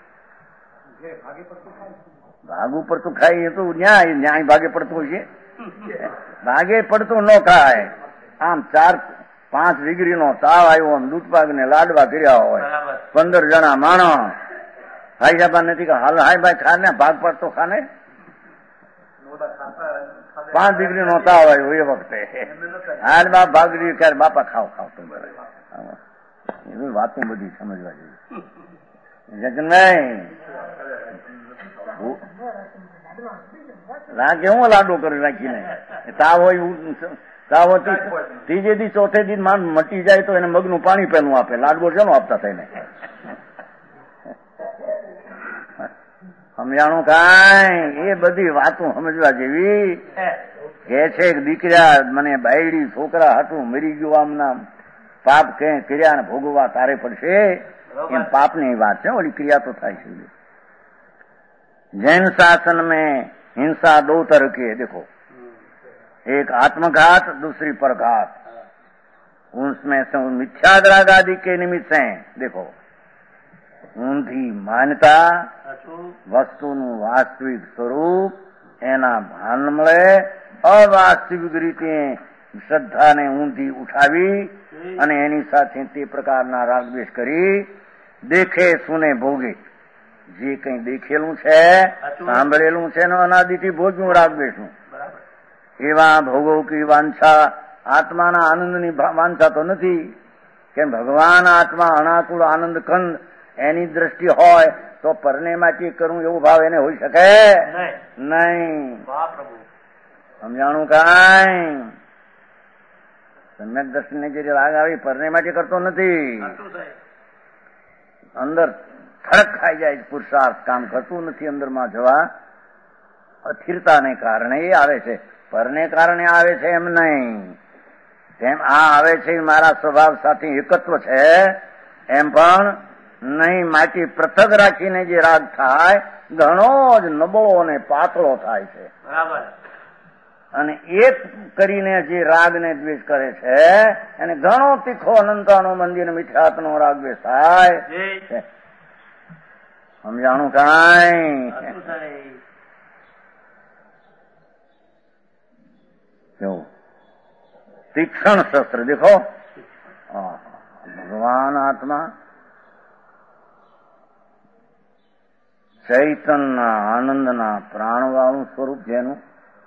Speaker 1: ભાગ ઉપર તો ખાય એ તો ન્યાય ન્યાય ભાગે પડતું છે. ભાગે પડતું ન ખાય. આમ ચાર પાંચ ડિગ્રી નો તાવ આવ્યો, આમ દૂધપાક ને લાડવા કર્યા હોય, પંદર જણા માણસ ભાઈ સાહેબ નથી કે હાલ હાય ભાઈ ખાને ભાગ પડતો ખાને. પાંચ ડિગ્રી નો તાવ આવ્યો એ વખતે હાલ બાપ ભાગ બાપા ખાવ ખાવ તમે. એવી વાતો બધી સમજવા જેવી. જતનભાઈ રાખે હું લાડો કરી રાખીને તાવ હોય તાવ ત્રીજે દી ચોથે દી માન મટી જાય તો એને મગનું પાણી પેલું આપે, લાડવો ચાલો આપતા થઈને સમજાણું કાંઈ? એ બધી વાતો સમજવા જેવી. કે છે દીકરા મને બાયડી છોકરા હતું મરી ગયું, આમના પાપ કે ક્રિયા ને ભોગવવા તારે પડશે, એમ પાપની વાત છે, ઓલી ક્રિયા તો થાય છે. जैन शासन में हिंसा दो तरह की है, देखो, एक आत्मघात दूसरी परघात. उसमें से मिथ्याद्राग आदि के निमित्त हैं. देखो, ઊંધી માન્યતા, વસ્તુનું વાસ્તવિક સ્વરૂપ એના ભાન મળે, અવાસ્તવિક રીતે શ્રદ્ધાને ઊંધી ઉઠાવી અને એની સાથે તે પ્રકારના રાગદ્વેષ કરી દેખે સુને ભોગે. જે કંઈ દેખેલું છે, સાંભળેલું છે, અનાદિથી ભોગ્યું રાગદ્વેષનું, એવા ભોગો કી વાંછા આત્માના આનંદની વાંછા તો નથી. કેમ ભગવાન આત્મા અનાકુળ આનંદ કંદ એની દ્રષ્ટિ હોય તો પરને માટે કરવું એવો ભાવ એને હોઈ શકે નહીં. સમજાણું કાંઈ? સમ્યક દ્રષ્ટિને જે રાગ આવી પરને માટે કરતો નથી, અંદર થડક ખાઈ જાય, પુરુષાર્થ કામ કરતું નથી અંદરમાં જવા, અસ્થિરતાને કારણે એ આવે છે. પરને કારણે આવે છે એમ નહીં. તેમ આ આવે છે મારા સ્વભાવ સાથે એકત્વ છે એમ પણ નહીં. માટી પૃથક રાખીને જે રાગ થાય ઘણો જ નબળો અને પાતળો થાય છે. અને એક કરીને જે રાગને દ્વેષ કરે છે એને ઘણો તીખો અનંતાનો મંદિર મિથ્યાત્મનો રાગ દ્વેષ થાય. સમજાણું કાંઈ? કેવું તીક્ષણ શસ્ત્ર દેખો, ભગવાન આત્મા ચૈતનના આનંદના પ્રાણવાળું સ્વરૂપ જેનું,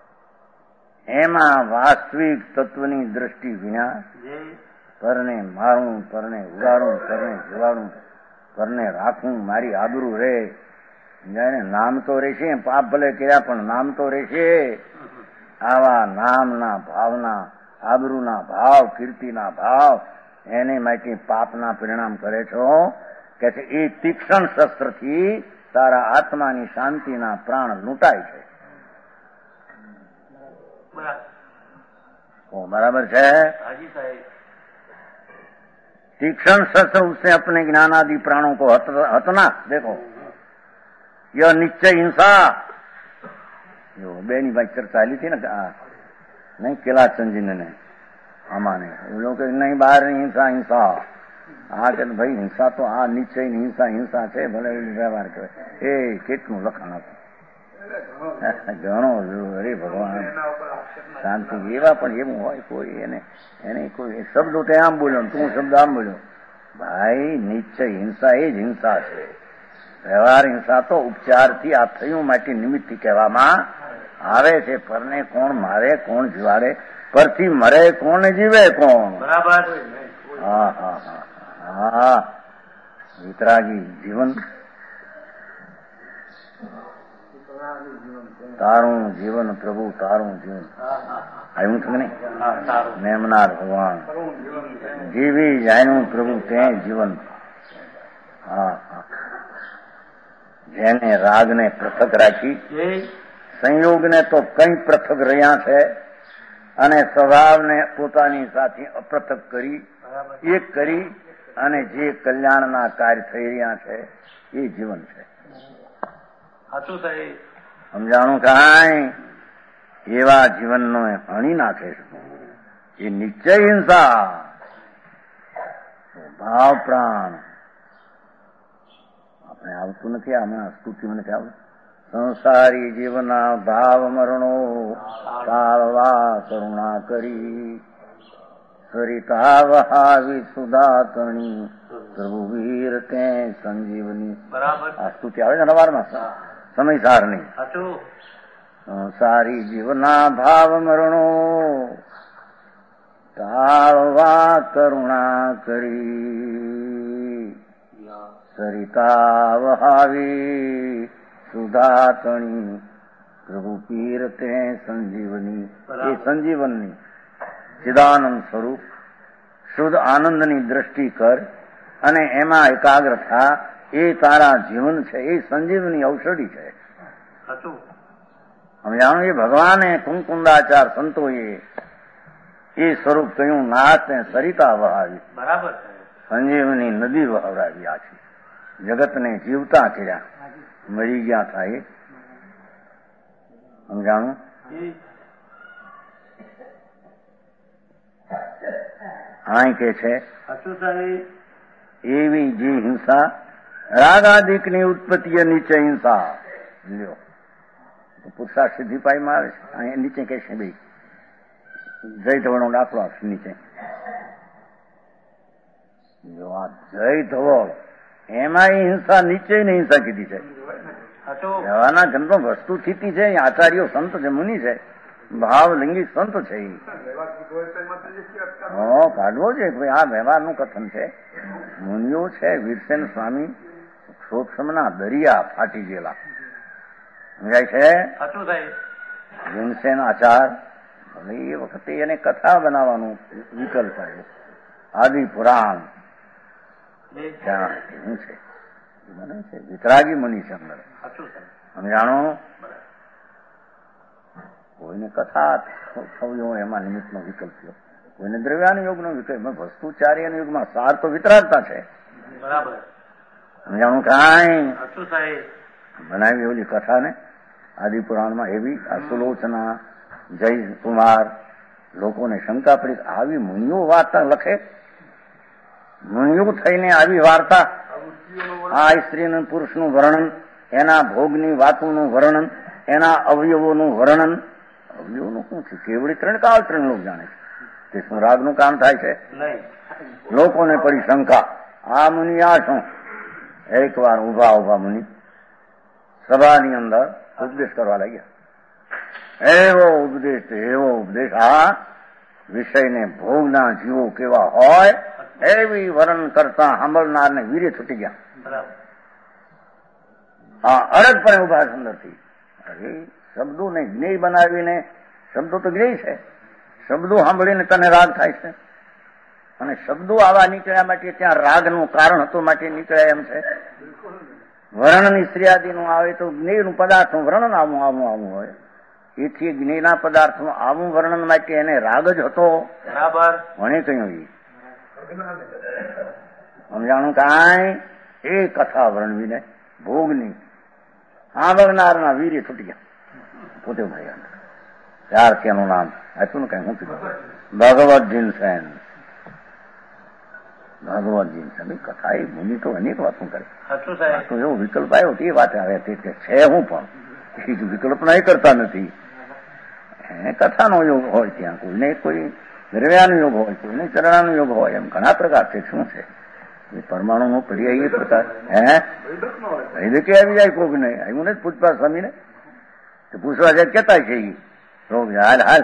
Speaker 1: એમાં વાસ્તવિક તત્વની દ્રષ્ટિ વિના પરને મારું, પરને ઉગાડું, પરને જીવાડું, પરને રાખવું, મારી આબરૂ રે, નામ તો રહેશે, પાપ ભલે કર્યા પણ નામ તો રહેશે. આવા નામના ભાવના, આબરૂના ભાવ, કીર્તિના ભાવ એને માટે પાપના પરિણામ કરે છો. કે છે એ તીક્ષણ શસ્ત્રથી તારા આત્માની શાંતિના પ્રાણ લૂંટાય છે. ઓ બરાબર છે? तीक्ष्ण शस्त्र उससे अपने ज्ञानादि प्राणों को हत, हतना. देखो यह निश्चय हिंसा, जो बेनी भाई चर्चा ली थी ना, नहीं कैलाशचंद जी ने हमारे लोग नहीं बाहर नहीं हिंसा हिंसा આ કે ભાઈ હિંસા તો આ નિશ્ચય હિંસા હિંસા છે, ભલે વ્યવહાર કરે એ કેટલું લખાણ હતું ઘણો. અરે ભગવાન શાંતિ એવા પણ એવું હોય કોઈ એને એને કોઈ શબ્દો તે આમ બોલ્યો, તું શબ્દ આમ બોલ્યો. ભાઈ નિશ્ચય હિંસા એ જ હિંસા છે. વ્યવહાર હિંસા તો ઉપચારથી આ થયું માટે નિમિત્તથી કહેવામાં આવે છે. પરને કોણ મારે, કોણ જીવાડે, પરથી મરે કોણ, જીવે કોણ? બરાબર. હા હા હા હા વિતરાગી જીવન, તારું જીવન પ્રભુ, તારું જીવન આવ્યું છે નહીં? મેમનાર ભગવાન જીવી જાયનું પ્રભુ તે જીવન. હા હા જેને રાગને પૃથક રાખી, સંયોગને તો કઈ પૃથક રહ્યા છે, અને સ્વભાવને પોતાની સાથે અપૃથક કરી એક કરી અને જે કલ્યાણના કાર્ય થઈ રહ્યા છે એ જીવન છે. સમજાણું કાંઈ? એવા જીવનનો હણી નાખે છે એ નિશ્ચય હિંસા, ભાવ પ્રાણ. આપણે આવતું નથી, હમણાં સ્તુતિમાં નથી આવતું. સંસારી જીવના ભાવ મરણો તાળવા કરુણા કરી, સરિતા વહાવી સુધા તણી, પ્રભુ વીર તે સંજીવની. આ સ્તુતિ આવે છે નવારમાં સમય સાર નહીં. સંસારી જીવના ભાવ મરણો તાળવા કરુણા કરી, સરિતા વહાવી સુધાતણી પ્રભુ પીર તે સંજીવની. એ સંજીવનની ચિદાનંદ સ્વરૂપ શુદ્ધ આનંદની દ્રષ્ટિ કર અને એમાં એકાગ્ર થા. એ તારા જીવન છે, એ સંજીવની ઔષધિ છે. સમજાણું? એ ભગવાને કુંકુંદાચાર સંતોએ એ સ્વરૂપ કહ્યું, નાથ ને સરિતા વહાવી,
Speaker 2: બરાબર
Speaker 1: સંજીવની નદી વહાવરાવી. આ છે જગતને જીવતા કર્યા, મરી ગયા થાય. સમજાણું? અહીં કે છે એવી જે હિંસા રાગાદિકની ઉત્પત્તિ નીચે હિંસા લ્યો પુરુષાર્થ સિદ્ધિ પાઈમાં આવે છે. અહીં નીચે કે છે ભાઈ જય ધવળનો દાખલો આપશે નીચે. જો આ જય ધવળ એમાં હિંસા નીચે ને હિંસા કીધી છે. રહેવાના જન્મ વસ્તુ સ્થિતિ છે. આચાર્યો સંત છે, મુનિ છે, ભાવલિંગી સંત છે. કાઢવો છે ભાઈ, આ વ્યવહારનું કથન છે. મુનિઓ છે, વીરસેન સ્વામી સોક્ષમના દરિયા ફાટી ગયેલા સમજાય છે. ભીમસેન આચાર હવે એ વખતે એને કથા બનાવવાનું વિકલ્પ આવ્યો. આદિ પુરાણ ત્યાં શું છે બને છે, વિતરાગી મુનિ છે અંદર. સમજાણો? કોઈને કથા થયો એમાં નિમિત્તનો વિકલ્પ થયો, કોઈને દ્રવ્યાન યોગનો વિકલ્પ. વસ્તુ ચાર્ય યુગમાં સાર તો વિતરાગતા છે.
Speaker 2: બરાબર
Speaker 1: સમજાણું? કાંઈ બનાવી ઓલી કથા ને આદિપુરાણમાં એવી સુલોચના જય કુમાર લોકોને શંકા પડી. આવી મુનિઓ વાર્તા લખે, મુનિઓ થઈને આવી વાર્તા, આ સ્ત્રીનું પુરુષનું વર્ણન, એના ભોગની વાતોનું વર્ણન, એના અવયવોનું વર્ણન. અવયવોનું શું છે? કેવડી ત્રણ કાળ ત્રણ લોક જાણે છે. તે શું રાગનું કામ થાય છે? લોકોને પડી શંકા, આ મુનિ આ શું? એક વાર ઉભા ઉભા મુનિ સભાની અંદર ઉપદેશ કરવા લાગ્યા. એવો ઉપદેશ એવો ઉપદેશ આ વિષયને ભોગના જીવો કેવા હોય એવી વર્ણન કરતા સાંભળનારને વીરે છૂટી ગયા. હા, અડગપણે ઉભા સુંદરથી. અરે શબ્દોને જ્ઞેય બનાવીને, શબ્દો તો જ્ઞેય છે, શબ્દો સાંભળીને તને રાગ થાય છે. અને શબ્દો આવા નીકળ્યા માટે ત્યાં રાગનું કારણ હતું માટે નીકળ્યા એમ છે. વર્ણન સ્ત્રીયાદિનું આવે તો જ્ઞેયનું પદાર્થનું વર્ણન આવું આવું આવું હોય. એથી જ્ઞેયના પદાર્થનું આવું વર્ણન માટે એને રાગ જ હતો. બરાબર ભણે કહ્યું એ સમજાણું? કાંઈ એ કથા વર્ણવીને ભોગની સાંભળનારના વીરે છૂટી ગયા. પોતે ભર્યા ત્યારથી એનું નામ આપ્યું ને કઈ હું કીધું ભગવત જીનસેન. ભગવતજી કથા એ મુનિ તો અનેક વાતો કરે. તો એવો વિકલ્પ આવ્યો તે વાત આવે તે છે. હું પણ વિકલ્પ નહીં કરતા નથી. એને કથાનો યોગ હોય, ત્યાં કોઈને કોઈ દ્રવ્યાનો યોગ હોય, કોઈને ચરણાનો યોગ હોય, એમ ઘણા પ્રકાર છે. શું છે એ પરમાણુ નો પર્યાય એ પ્રકાર હે વૈદકે આવી જાય કોક ને આવ્યું ને પૂછવા સ્વામી ને પૂછવા જાય કેતા છે એ રોગ હાલ હાલ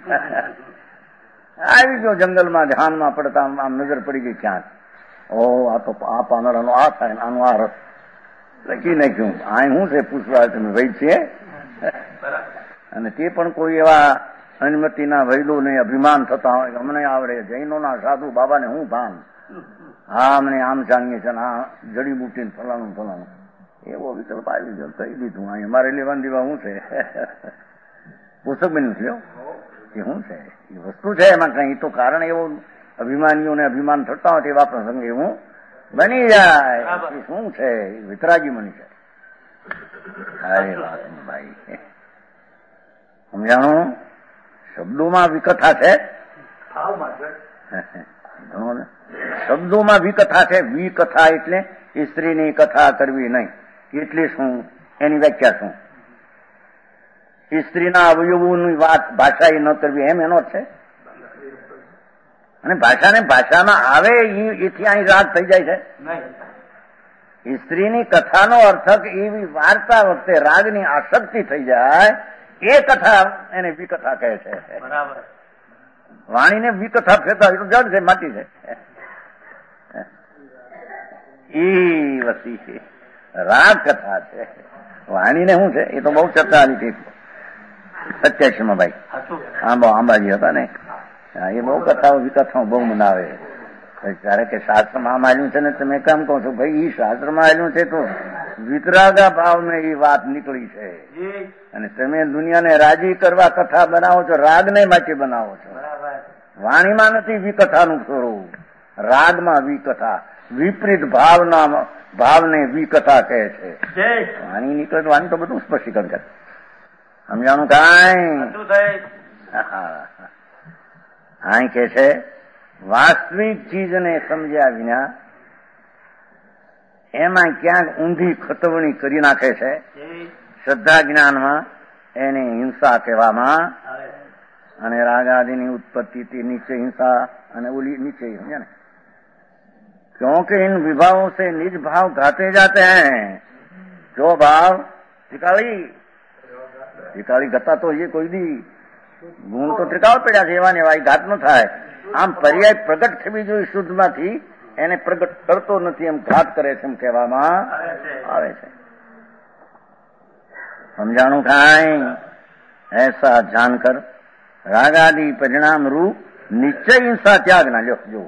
Speaker 1: આવી ગયો જંગલમાં ધ્યાનમાં પડતા આમ નજર પડી ગઈ ક્યાંક. ઓ આ તો આ પાંદડાનો આ થાય આનું આ રસ લખી નાખ્યું. આ શું છે પૂછવા તમે વૈદ છે. અને તે પણ કોઈ એવા અનુમતિના વૈદોને અભિમાન થતા હોય અમને આવડે, જૈનોના સાધુ બાબાને હું ભાન, હા અમને આમ જાણીએ છે, આ જડીબુટી ફલાણું ફલાણું એવો વિકલ્પ આવી ગયો. કહી દીધું અહીં અમારે લેવાન દેવા શું છે. પુસ્તક બન્યું છે એ શું છે એ વસ્તુ છે. એમાં કઈ તો કારણ એવું અભિમાનીઓને અભિમાન થતા હોય તેવા પ્રસંગે એવું બની જાય. શું છે વિતરાગી બની જાય. અરે વાત ભાઈ સમજાણું? શબ્દોમાં વિકથા છે, શબ્દોમાં વિકથા છે. વિકથા એટલે સ્ત્રીની કથા કરવી નહીં. એટલે શું એની વ્યાખ્યા શું? સ્ત્રીના અવયવોની વાત ભાષા એ ન કરવી એમ એનો છે. અને ભાષાને ભાષામાં આવે એથી અહીં રાગ થઈ જાય છે. સ્ત્રીની કથાનો અર્થ એવી વાર્તા વખતે રાગની આસક્તિ થઈ જાય એ કથા એને વિકથા કહે છે. વાણીને વિકથા ફેરતા હોય તો જડ છે, માટી છે. ઈ વસી રાગ કથા છે. વાણીને શું છે એ તો બહુ ચર્ચા આવી હતી સત્યાસીમાં ભાઈ આંબા આંબાજી હતા ને એ બહુ કથાઓ વિકથાઓ બહુ મનાવે. ત્યારે કે શાસ્ત્રમાં આમ આવ્યું છે ને તમે કેમ કહો છો ભાઈ? એ શાસ્ત્રમાં આવ્યું છે તો વિતરાગા ભાવને એ વાત નીકળી છે અને તમે દુનિયાને રાજી કરવા કથા બનાવો છો, રાગને માટે બનાવો છો. વાણીમાં નથી વિકથાનું સ્વરૂપ, રાગમાં વિકથા, વિપરીત ભાવના ભાવને વિકથા કહે છે. વાણી નીકળે તો વાણી તો બધું સ્પષ્ટીકરણ કરે. સમજાણું કાંઈ? અહીં કે છે વાસ્તવિક ચીજને સમજ્યા વિના એમાં ક્યાંક ઊંધી ખતવણી કરી નાખે છે. શ્રદ્ધા જ્ઞાનમાં એને હિંસા કહેવામાં અને રાગાદિની ઉત્પત્તિ નીચે હિંસા અને ઓલી નીચે समझा ना, क्योंकि इन विभावों से निज भाव घाते जाते हैं. जो भाव त्रिकाली त्रिकाली घटा तो ये कोई भी ગુણ તો ત્રિકાળ પડ્યા છે એવા ને એવા ઘાત ન થાય. આમ પર્યાય પ્રગટ થવી જોઈએ શુદ્ધમાંથી, એને પ્રગટ કરતો નથી એમ ઘાત કરે છે એમ કહેવામાં આવે છે. સમજાણું કાંઈ? ऐसा जानकर रागादि परिणाम रूप निश्चय हिंसा त्याग ना લ્યો. જો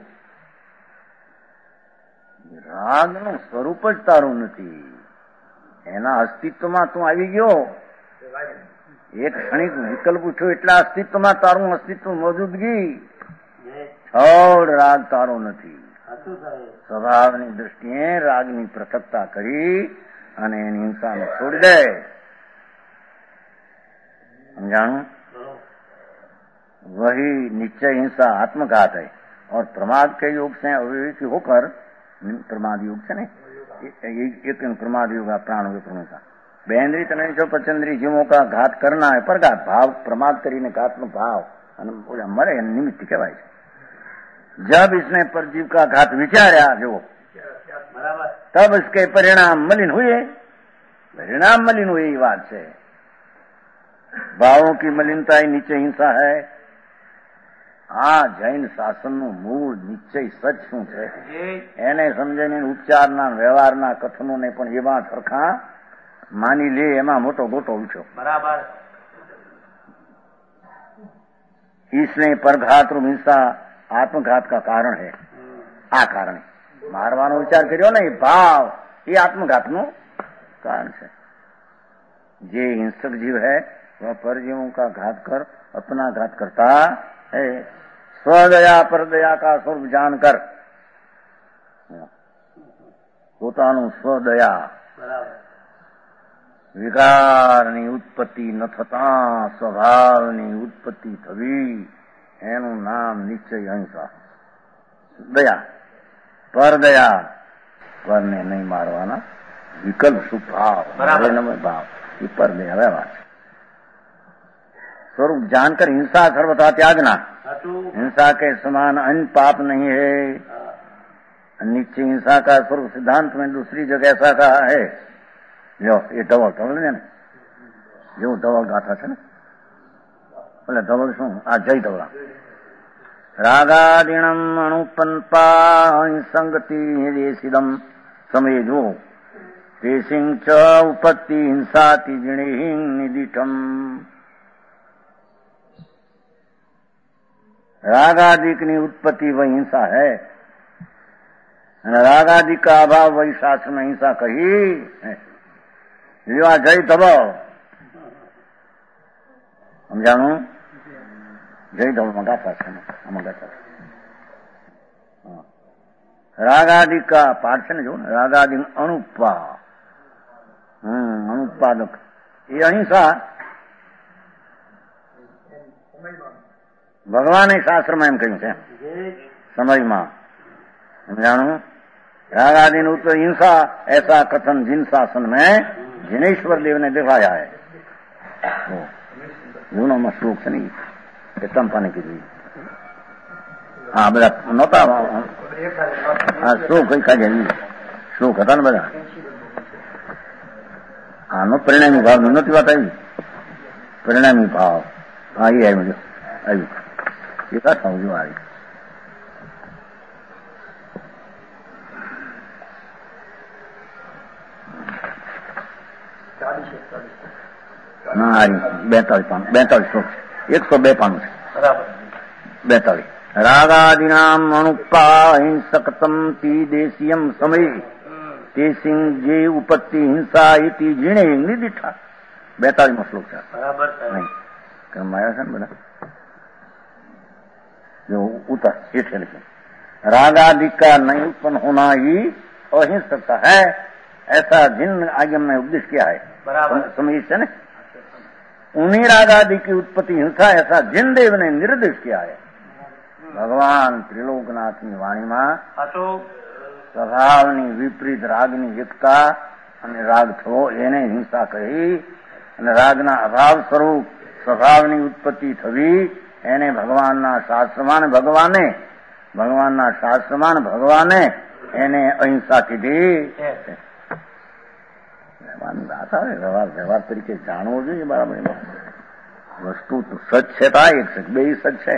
Speaker 1: રાગનું સ્વરૂપ જ તારું નથી, એના અસ્તિત્વમાં તું આવી ગયો. એક ક્ષણિક વિકલ્પ ઉઠ્યો એટલા અસ્તિત્વમાં તારું અસ્તિત્વ મોજૂદગી. છોડ રાગ તારો નથી. સ્વભાવની દૃષ્ટિએ રાગની પૃથકતા કરી અને એની હિંસાને છોડી દે. समझाणु? वही निश्चय हिंसा आत्मघात है और प्रमाद के योग से अविवेकी होकर प्रमाद योग से नहीं एक प्रमाद योग प्राण विक्रम का बेन्द्री तने जो पचंद्री जीवों का घात करना है पर घात भाव प्रमाद करीने घात नो भाव मरे निमित्त कहवाय छे. जब इसने परजीव का घात विचार्या जो तब इसके परिणाम मलिन हुए. परिणाम मलिन हुए ये बात है. भावों की मलिनता ही नीचे हिंसा है. આ જૈન શાસનનું મૂળ નિશ્ચય સચ શું છે એને સમજીને ઉપચારના વ્યવહારના કથનોને પણ એવા સરખા માની લે, એમાં મોટો ગોટો ઉઠ્યો. બરાબર. इसलिए परघात रूप हिंसा आत्मघात का कारण है. આ કારણે મારવાનો વિચાર કર્યો ને ભાવ એ આત્મઘાતનું કારણ છે. જે हिंसक जीव है वह परजीवों का घात कर अपना घात करता है. स्वदया परदया का स्वरूप जानकर પોતાનું સ્વદયા વિકારની ઉત્પત્તિ ન થતા સ્વભાવની ઉત્પત્તિ થવી એનું નામ નિશ્ચય અહિંસા. દયા પરદયા પરને નહીં મારવાના વિકલ્પ સુભાવ ભાવ એ પરદયા વ્યવહાર. स्वरूप जानकर हिंसा सर्वथा त्यागना. हिंसा के समान अन्य पाप नहीं है. निश्चय हिंसा का स्वरूप सिद्धांत में दूसरी जगह ऐसा कहा है. जो ये धवल धवल ने जो धवल गाथा છે ને એટલે ધવલ શું આ જય ધવલા રાગાદિણમ અણુપન્પા સંગતિ દેશિદમ સમયેજો દેશિંગ ચ ઉપત્તિ હિંસાતિ જિણિહિં નિદિઠમ. रागादिक की उत्पत्ति वही हिंसा है. रागादि का अभाव वही शास्त्र में हिंसा कही है. जय तब हम जानू जय धब मंगाता मंगाता रागादि का पाठ है जो रागादि अनुपा हम्म अनुत्पादक ये अहिंसा ભગવાને શાસ્ત્રમાં એમ કહ્યું છે સમયમાં જાણું રાગાદિનું તો હિંસા ऐसा कथन जिन शासन में जिनेश्वर देव ने दिखाया है. જૂનોમાં શ્લોક છે નહીં કે ચંપાને કીધું હા બધા નહોતા હા શ્લોક કઈ ખાજે શ્લોક હતા ને બધા. આનો પરિણામી ભાવ નથી વાત આવી. પરિણામી ભાવ હા એ આવ્યું આવ્યું ये का समझो आई. ના બેતાલીસ પાનું બેતાલીસ શ્લોક છે, એકસો બે પાનું છે.
Speaker 2: બરાબર.
Speaker 1: બેતાલીસ. રાગાદિનામ અનુપા હિંસકતમ તી દેશીયમ સમય તે સિંહ જે ઉપત્તિ હિંસા ઇતિ જીણે નિદિઠા. બેતાલીસ માં શ્લોક છે.
Speaker 2: બરાબર
Speaker 1: નહીં કર્મ આવ્યા છે ને બધા जो उतर शीठे लिखे रागादि का नहीं उत्पन्न होना ही अहिंसकता है, ऐसा जिन आगे हमने उपदेश किया है.
Speaker 2: बराबर
Speaker 1: समझ से ने उन्हीं रागादि की उत्पत्ति हिंसा ऐसा जिन देव ने निर्देश किया है. भगवान ત્રિલોકનાથની વાણીમાં સ્વભાવની વિપરીત રાગની એકતા અને રાગ થવો એને હિંસા કહી, અને રાગના અભાવ સ્વરૂપ સ્વભાવની ઉત્પત્તિ થવી એને ભગવાનના શાસ્ત્રમાં ભગવાને ભગવાનના શાસ્ત્રમાં ભગવાને એને અહિંસા કીધી. વ્યવહારની વાત આવે, વ્યવહાર વ્યવહાર તરીકે જાણવો જોઈએ. બરાબર વસ્તુ તો સચ છે, તો આ એક સચ, બે સચ છે.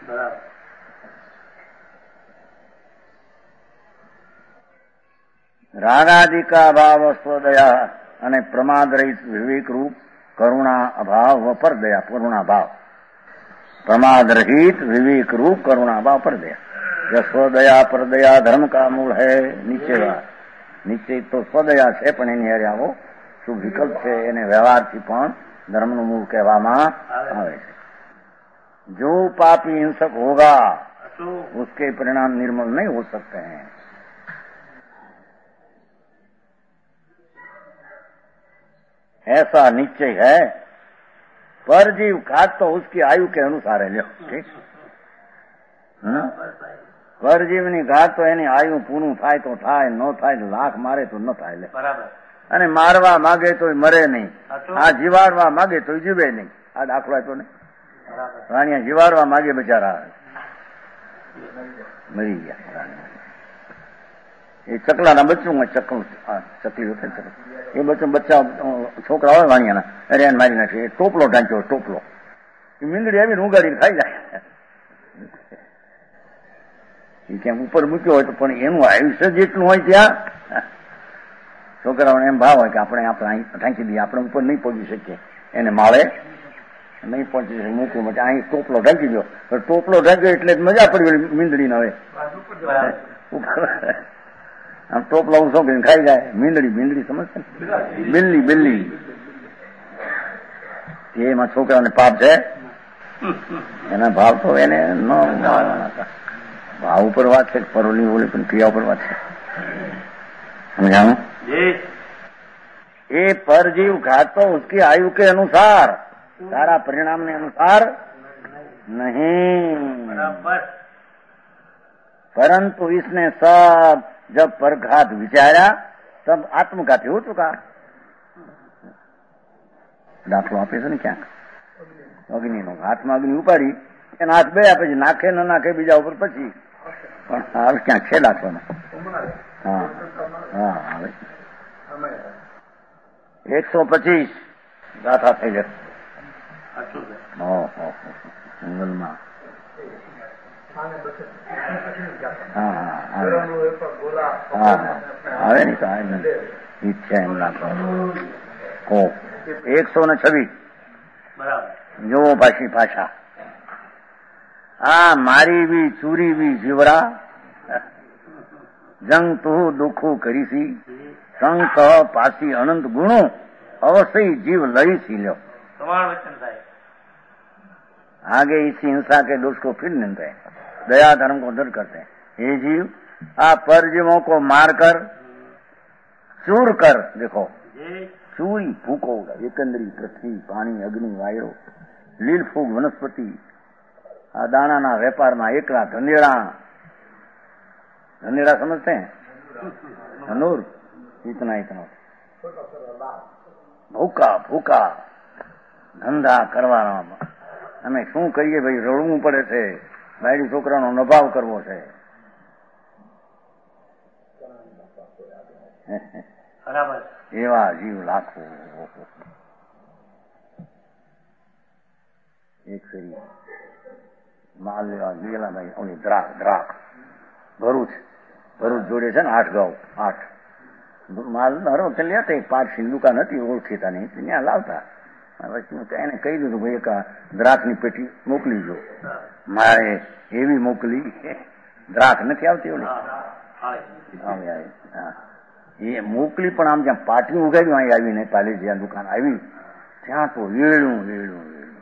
Speaker 1: રાગાદિકા અભાવ સ્વદયા અને પ્રમાદ રહિત વિવેક રૂપ કરુણા અભાવ પર દયા. કરુણા ભાવ प्रमाद रहित विवेक रूप करुणा भाव पर दया. यह स्वदया पर दया धर्म का मूल है. નીચે નીચે તો સ્વદયા છે, પણ એની હારે આવો શું વિકલ્પ છે, એને વ્યવહારથી પણ ધર્મનું મૂળ કહેવામાં આવે છે. जो पापी हिंसक होगा उसके परिणाम निर्मल नहीं हो सकते हैं. ऐसा निश्चय है. परजीव खाद तो उसकी आयु के अनुसार है. लो ठीक. પરજીવની ઘાત તો એની આયુ પૂરું થાય તો થાય, ન થાય તો લાખ મારે તો ન થાય. લે
Speaker 2: બરાબર.
Speaker 1: અને મારવા માગે તો મરે નહીં, આ જીવાડવા માગે તો જીવે નહીં. આ દાખલો આપ્યો ને. રાણીયા જીવાડવા માગે બચારા મરી ગયા. એ ચકલાના બચ્ચું ચકલું ચકલી એ બચ્ચું બચ્ચા છોકરા હોય વાણિયાના, અરે એને મારી નાખે. એ ટોપલો ઢાંચ્યો, ટોપલો એ મીંદડી આવીને ઉગાડીને ખાઈ જાય. એ ક્યાંક ઉપર મૂક્યો હોય તો પણ એનું આયુષ્ય જેટલું હોય ત્યાં છોકરાઓને એમ ભાવ હોય કે આપણે આપણે ઢાંકી દઈએ, આપણે ઉપર નહીં પહોંચી શકીએ, એને માળે નહીં પહોંચી શકે, મૂકવું માટે અહીં ટોપલો ઢાંકી દો. ટોપલો ઢાંક્યો એટલે મજા પડી મીંદડી ન હવે આમ ટોપલો ઊંચો કરીને ખાઈ જાય. મીંદડી મીંદડી સમજશે ને, બિલ્લી બિલ્લી એમાં છોકરાને પાપ છે. એના ભાવ તો એને ન હતા. ભાવ ઉપર વાત છે, પરોલી બોલી પણ ક્રિયા ઉપર વાત છે. સમજાણું? એ परजीव घात तो उसकी आयु के अनुसार, सारा परिणाम ने अनुसार नहीं, परंतु इसने सब जब परघात विचारा तब आत्मघाती हो चुका. દાખલો આપે છે ને ક્યાંક અગ્નિ નો, હાથમાં અગ્નિ ઉપાડી એના હાથ બે આપે છે, નાખે ન નાખે બીજા ઉપર પછી, પણ હાલ ક્યાંક છે દાખલો. હા હા હવે એકસો પચીસ ગાથા થઈ જશે જંગલમાં. હા હા આવે ને તો ઈચ્છા એમના કો એકસો ને છવ્વીસ જોવો પાછી ભાષા. આ મારી બી ચૂરી બી જીવડા જંગ તું દુઃખું કરીશી શંખ પાસી અનંત ગુણો अवश्य जीव लई सी लो. आगे इसी हिंसा के दोष को फिर निंदते हैं, दया धर्म को दृढ़ करते हैं. हे जीव, आप परजीवों को मारकर चूर कर देखो. चूरी फूको होगा एकंदरी पृथ्वी पानी अग्नि वायु લીલ ફૂગ વનસ્પતિ આ દાણાના વેપારમાં એકલા ધંધેડા ધંધેડા સમજते हैं धनुर इतना इतना ભૂકા ભૂકા ધંધા કરવાના. અમે શું કરીએ ભાઈ, રડવું પડે છે, બાયડી છોકરાનો નભાવ કરવો છે. એવા જીવ લાખો. એક ફેરી માલ લેવા ગયેલા ભાઈ ઓલી દ્રાક દ્રાક ભરૂચ ભરૂચ જોડે છે ને આઠ ગાઉ આઠ માલ હરો તે લેતા પારસી દુકાન હતી ઓળખીતા નહીં ત્યાં લાવતા. પછી એને કહી દીધું ભાઈ એક દ્રાક્ષની પેટી મોકલી જો. મારે એવી મોકલી દ્રાક્ષ નથી આવતી ઓલી એ મોકલી પણ આમ જ્યાં પાટી ઉગાડ્યું અહીં આવીને પાલી જ્યાં દુકાન આવી ત્યાં તો વેળું વેળું વેળું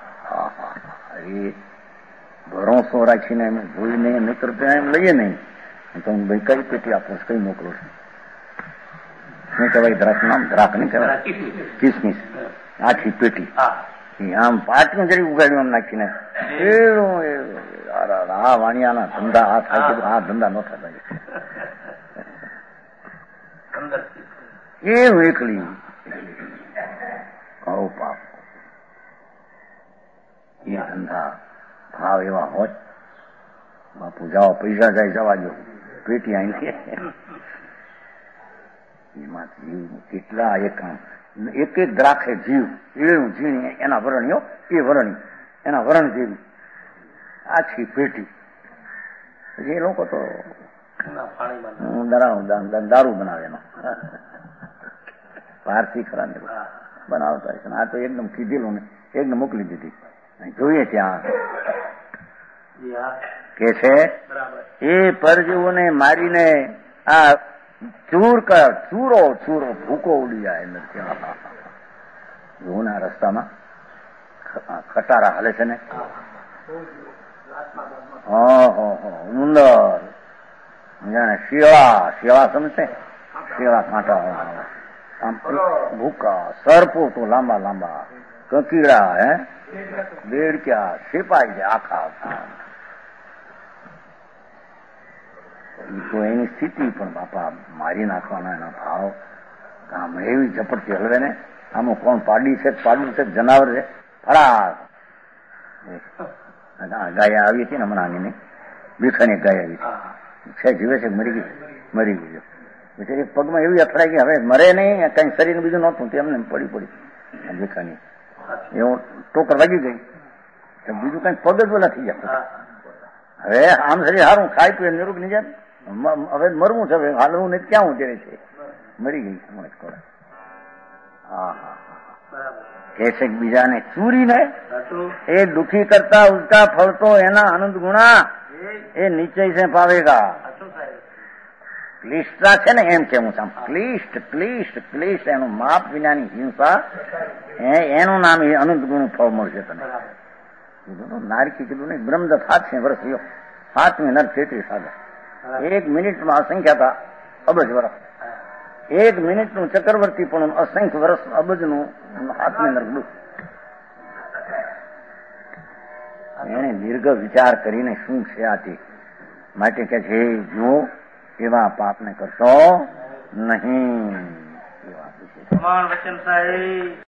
Speaker 1: એ ભરોસો રાખીને એમ જોઈને મિત્ર ત્યાં એમ લઈએ નહીં તો હું ભાઈ કઈ પેટી આપું કઈ મોકલું છું. શું કહેવાય દ્રાક્ષ નામ? દ્રાક્ષ નહીં કહેવાય, કિસમિસ આખી પેટી આમ પાટીનું જરી ઉગાડ્યું આમ નાખીને વેળું આ વાણિયાના ધંધા આ થાય છે આ ધંધા ન થતા એવું એકલી કહું પાપ એ ધંધા ભાવ એવા હોત બાપુ જાઓ પૈસા જાય જવા જો પેટી અહીં એમાં જીવ કેટલા એક એક એક દ્રાક્ષે જીવ એળું ઝીણી એના વરણીઓ એ વરણી એના વરણ જેવી આછી પેટી. પછી એ લોકો તો દારૂ બનાવે એનો પારસી ખરા ને બનાવતા હશે. આ તો એકદમ કીધેલું ને એકદમ મોકલી દીધી. જોઈએ ત્યાં કે છે એ પરજીવોને મારીને આ ચૂર કર ચૂરો ચૂરો ભૂકો ઉડી જાય નથી. જોના રસ્તામાં ખટારા હાલે છે ને ઉંદર જાણે શિયાળા શિયાળા સમજે શિયાળા કાંટા આમ ભૂકા સરપો તો લાંબા લાંબા કકીડા હે દેડક્યા શેપાઈ જાય આખા. તો એની સ્થિતિ પણ બાપા મારી નાખવાના એના ભાવ આમ એવી ઝપટથી હલવે ને આમાં કોણ પાડી છે પાડું છે જનાવર છે ફળા. ગાય આવી હતી ને હમણાં આની બીખાની ગાય આવી છે જીવે છે મરી ગઈ મરી ગઈ પછી એક પગમાં એવી અથડાઈ ગઈ હવે મરે નહીં કઈ શરીર બીજું નહોતું તેમને પડી પડી બીખાની એવું ટોકર વાગી ગઈ બીજું કઈ પગ જ બોલા થઈ જાય. હવે આમ શરીર સારું ખાઈ પીએ નિરોગ નહીં જાય હવે મરવું છે હવે હાલવું નહીં ક્યાં ઉતરે છે મરી ગઈ હમણાં. હા હા કે છે બીજાને ચૂરીને એ દુખી કરતા ઉસકા ફળ તો એના આનંદ ગુણા એ નીચે સે પાવેગા. ક્લિષ્ટતા છે ને એમ કેવું છે ક્લિષ્ટ ક્લિષ્ટ ક્લિષ્ટ એનું માપ વિનાની હિંસા એનું નામ એ અનંત ગુણું ફળ મળશે તને. નારકી કીધું નહીં બ્રહ્મદત્ત સાતમી વર્ષ થયો સાતમી નર તેત્રીસ આગળ એક મિનિટમાં અસંખ્યાતા અબજ વર્ષ એક મિનિટનું ચક્રવર્તી પણ અસંખ્ય વર્ષ અબજનું હાથની નરગડું. એને દીર્ઘ વિચાર કરીને શું છે આથી માટે કે છે જુઓ એવા પાપને કરશો નહીં. એવા વચન સાહેબ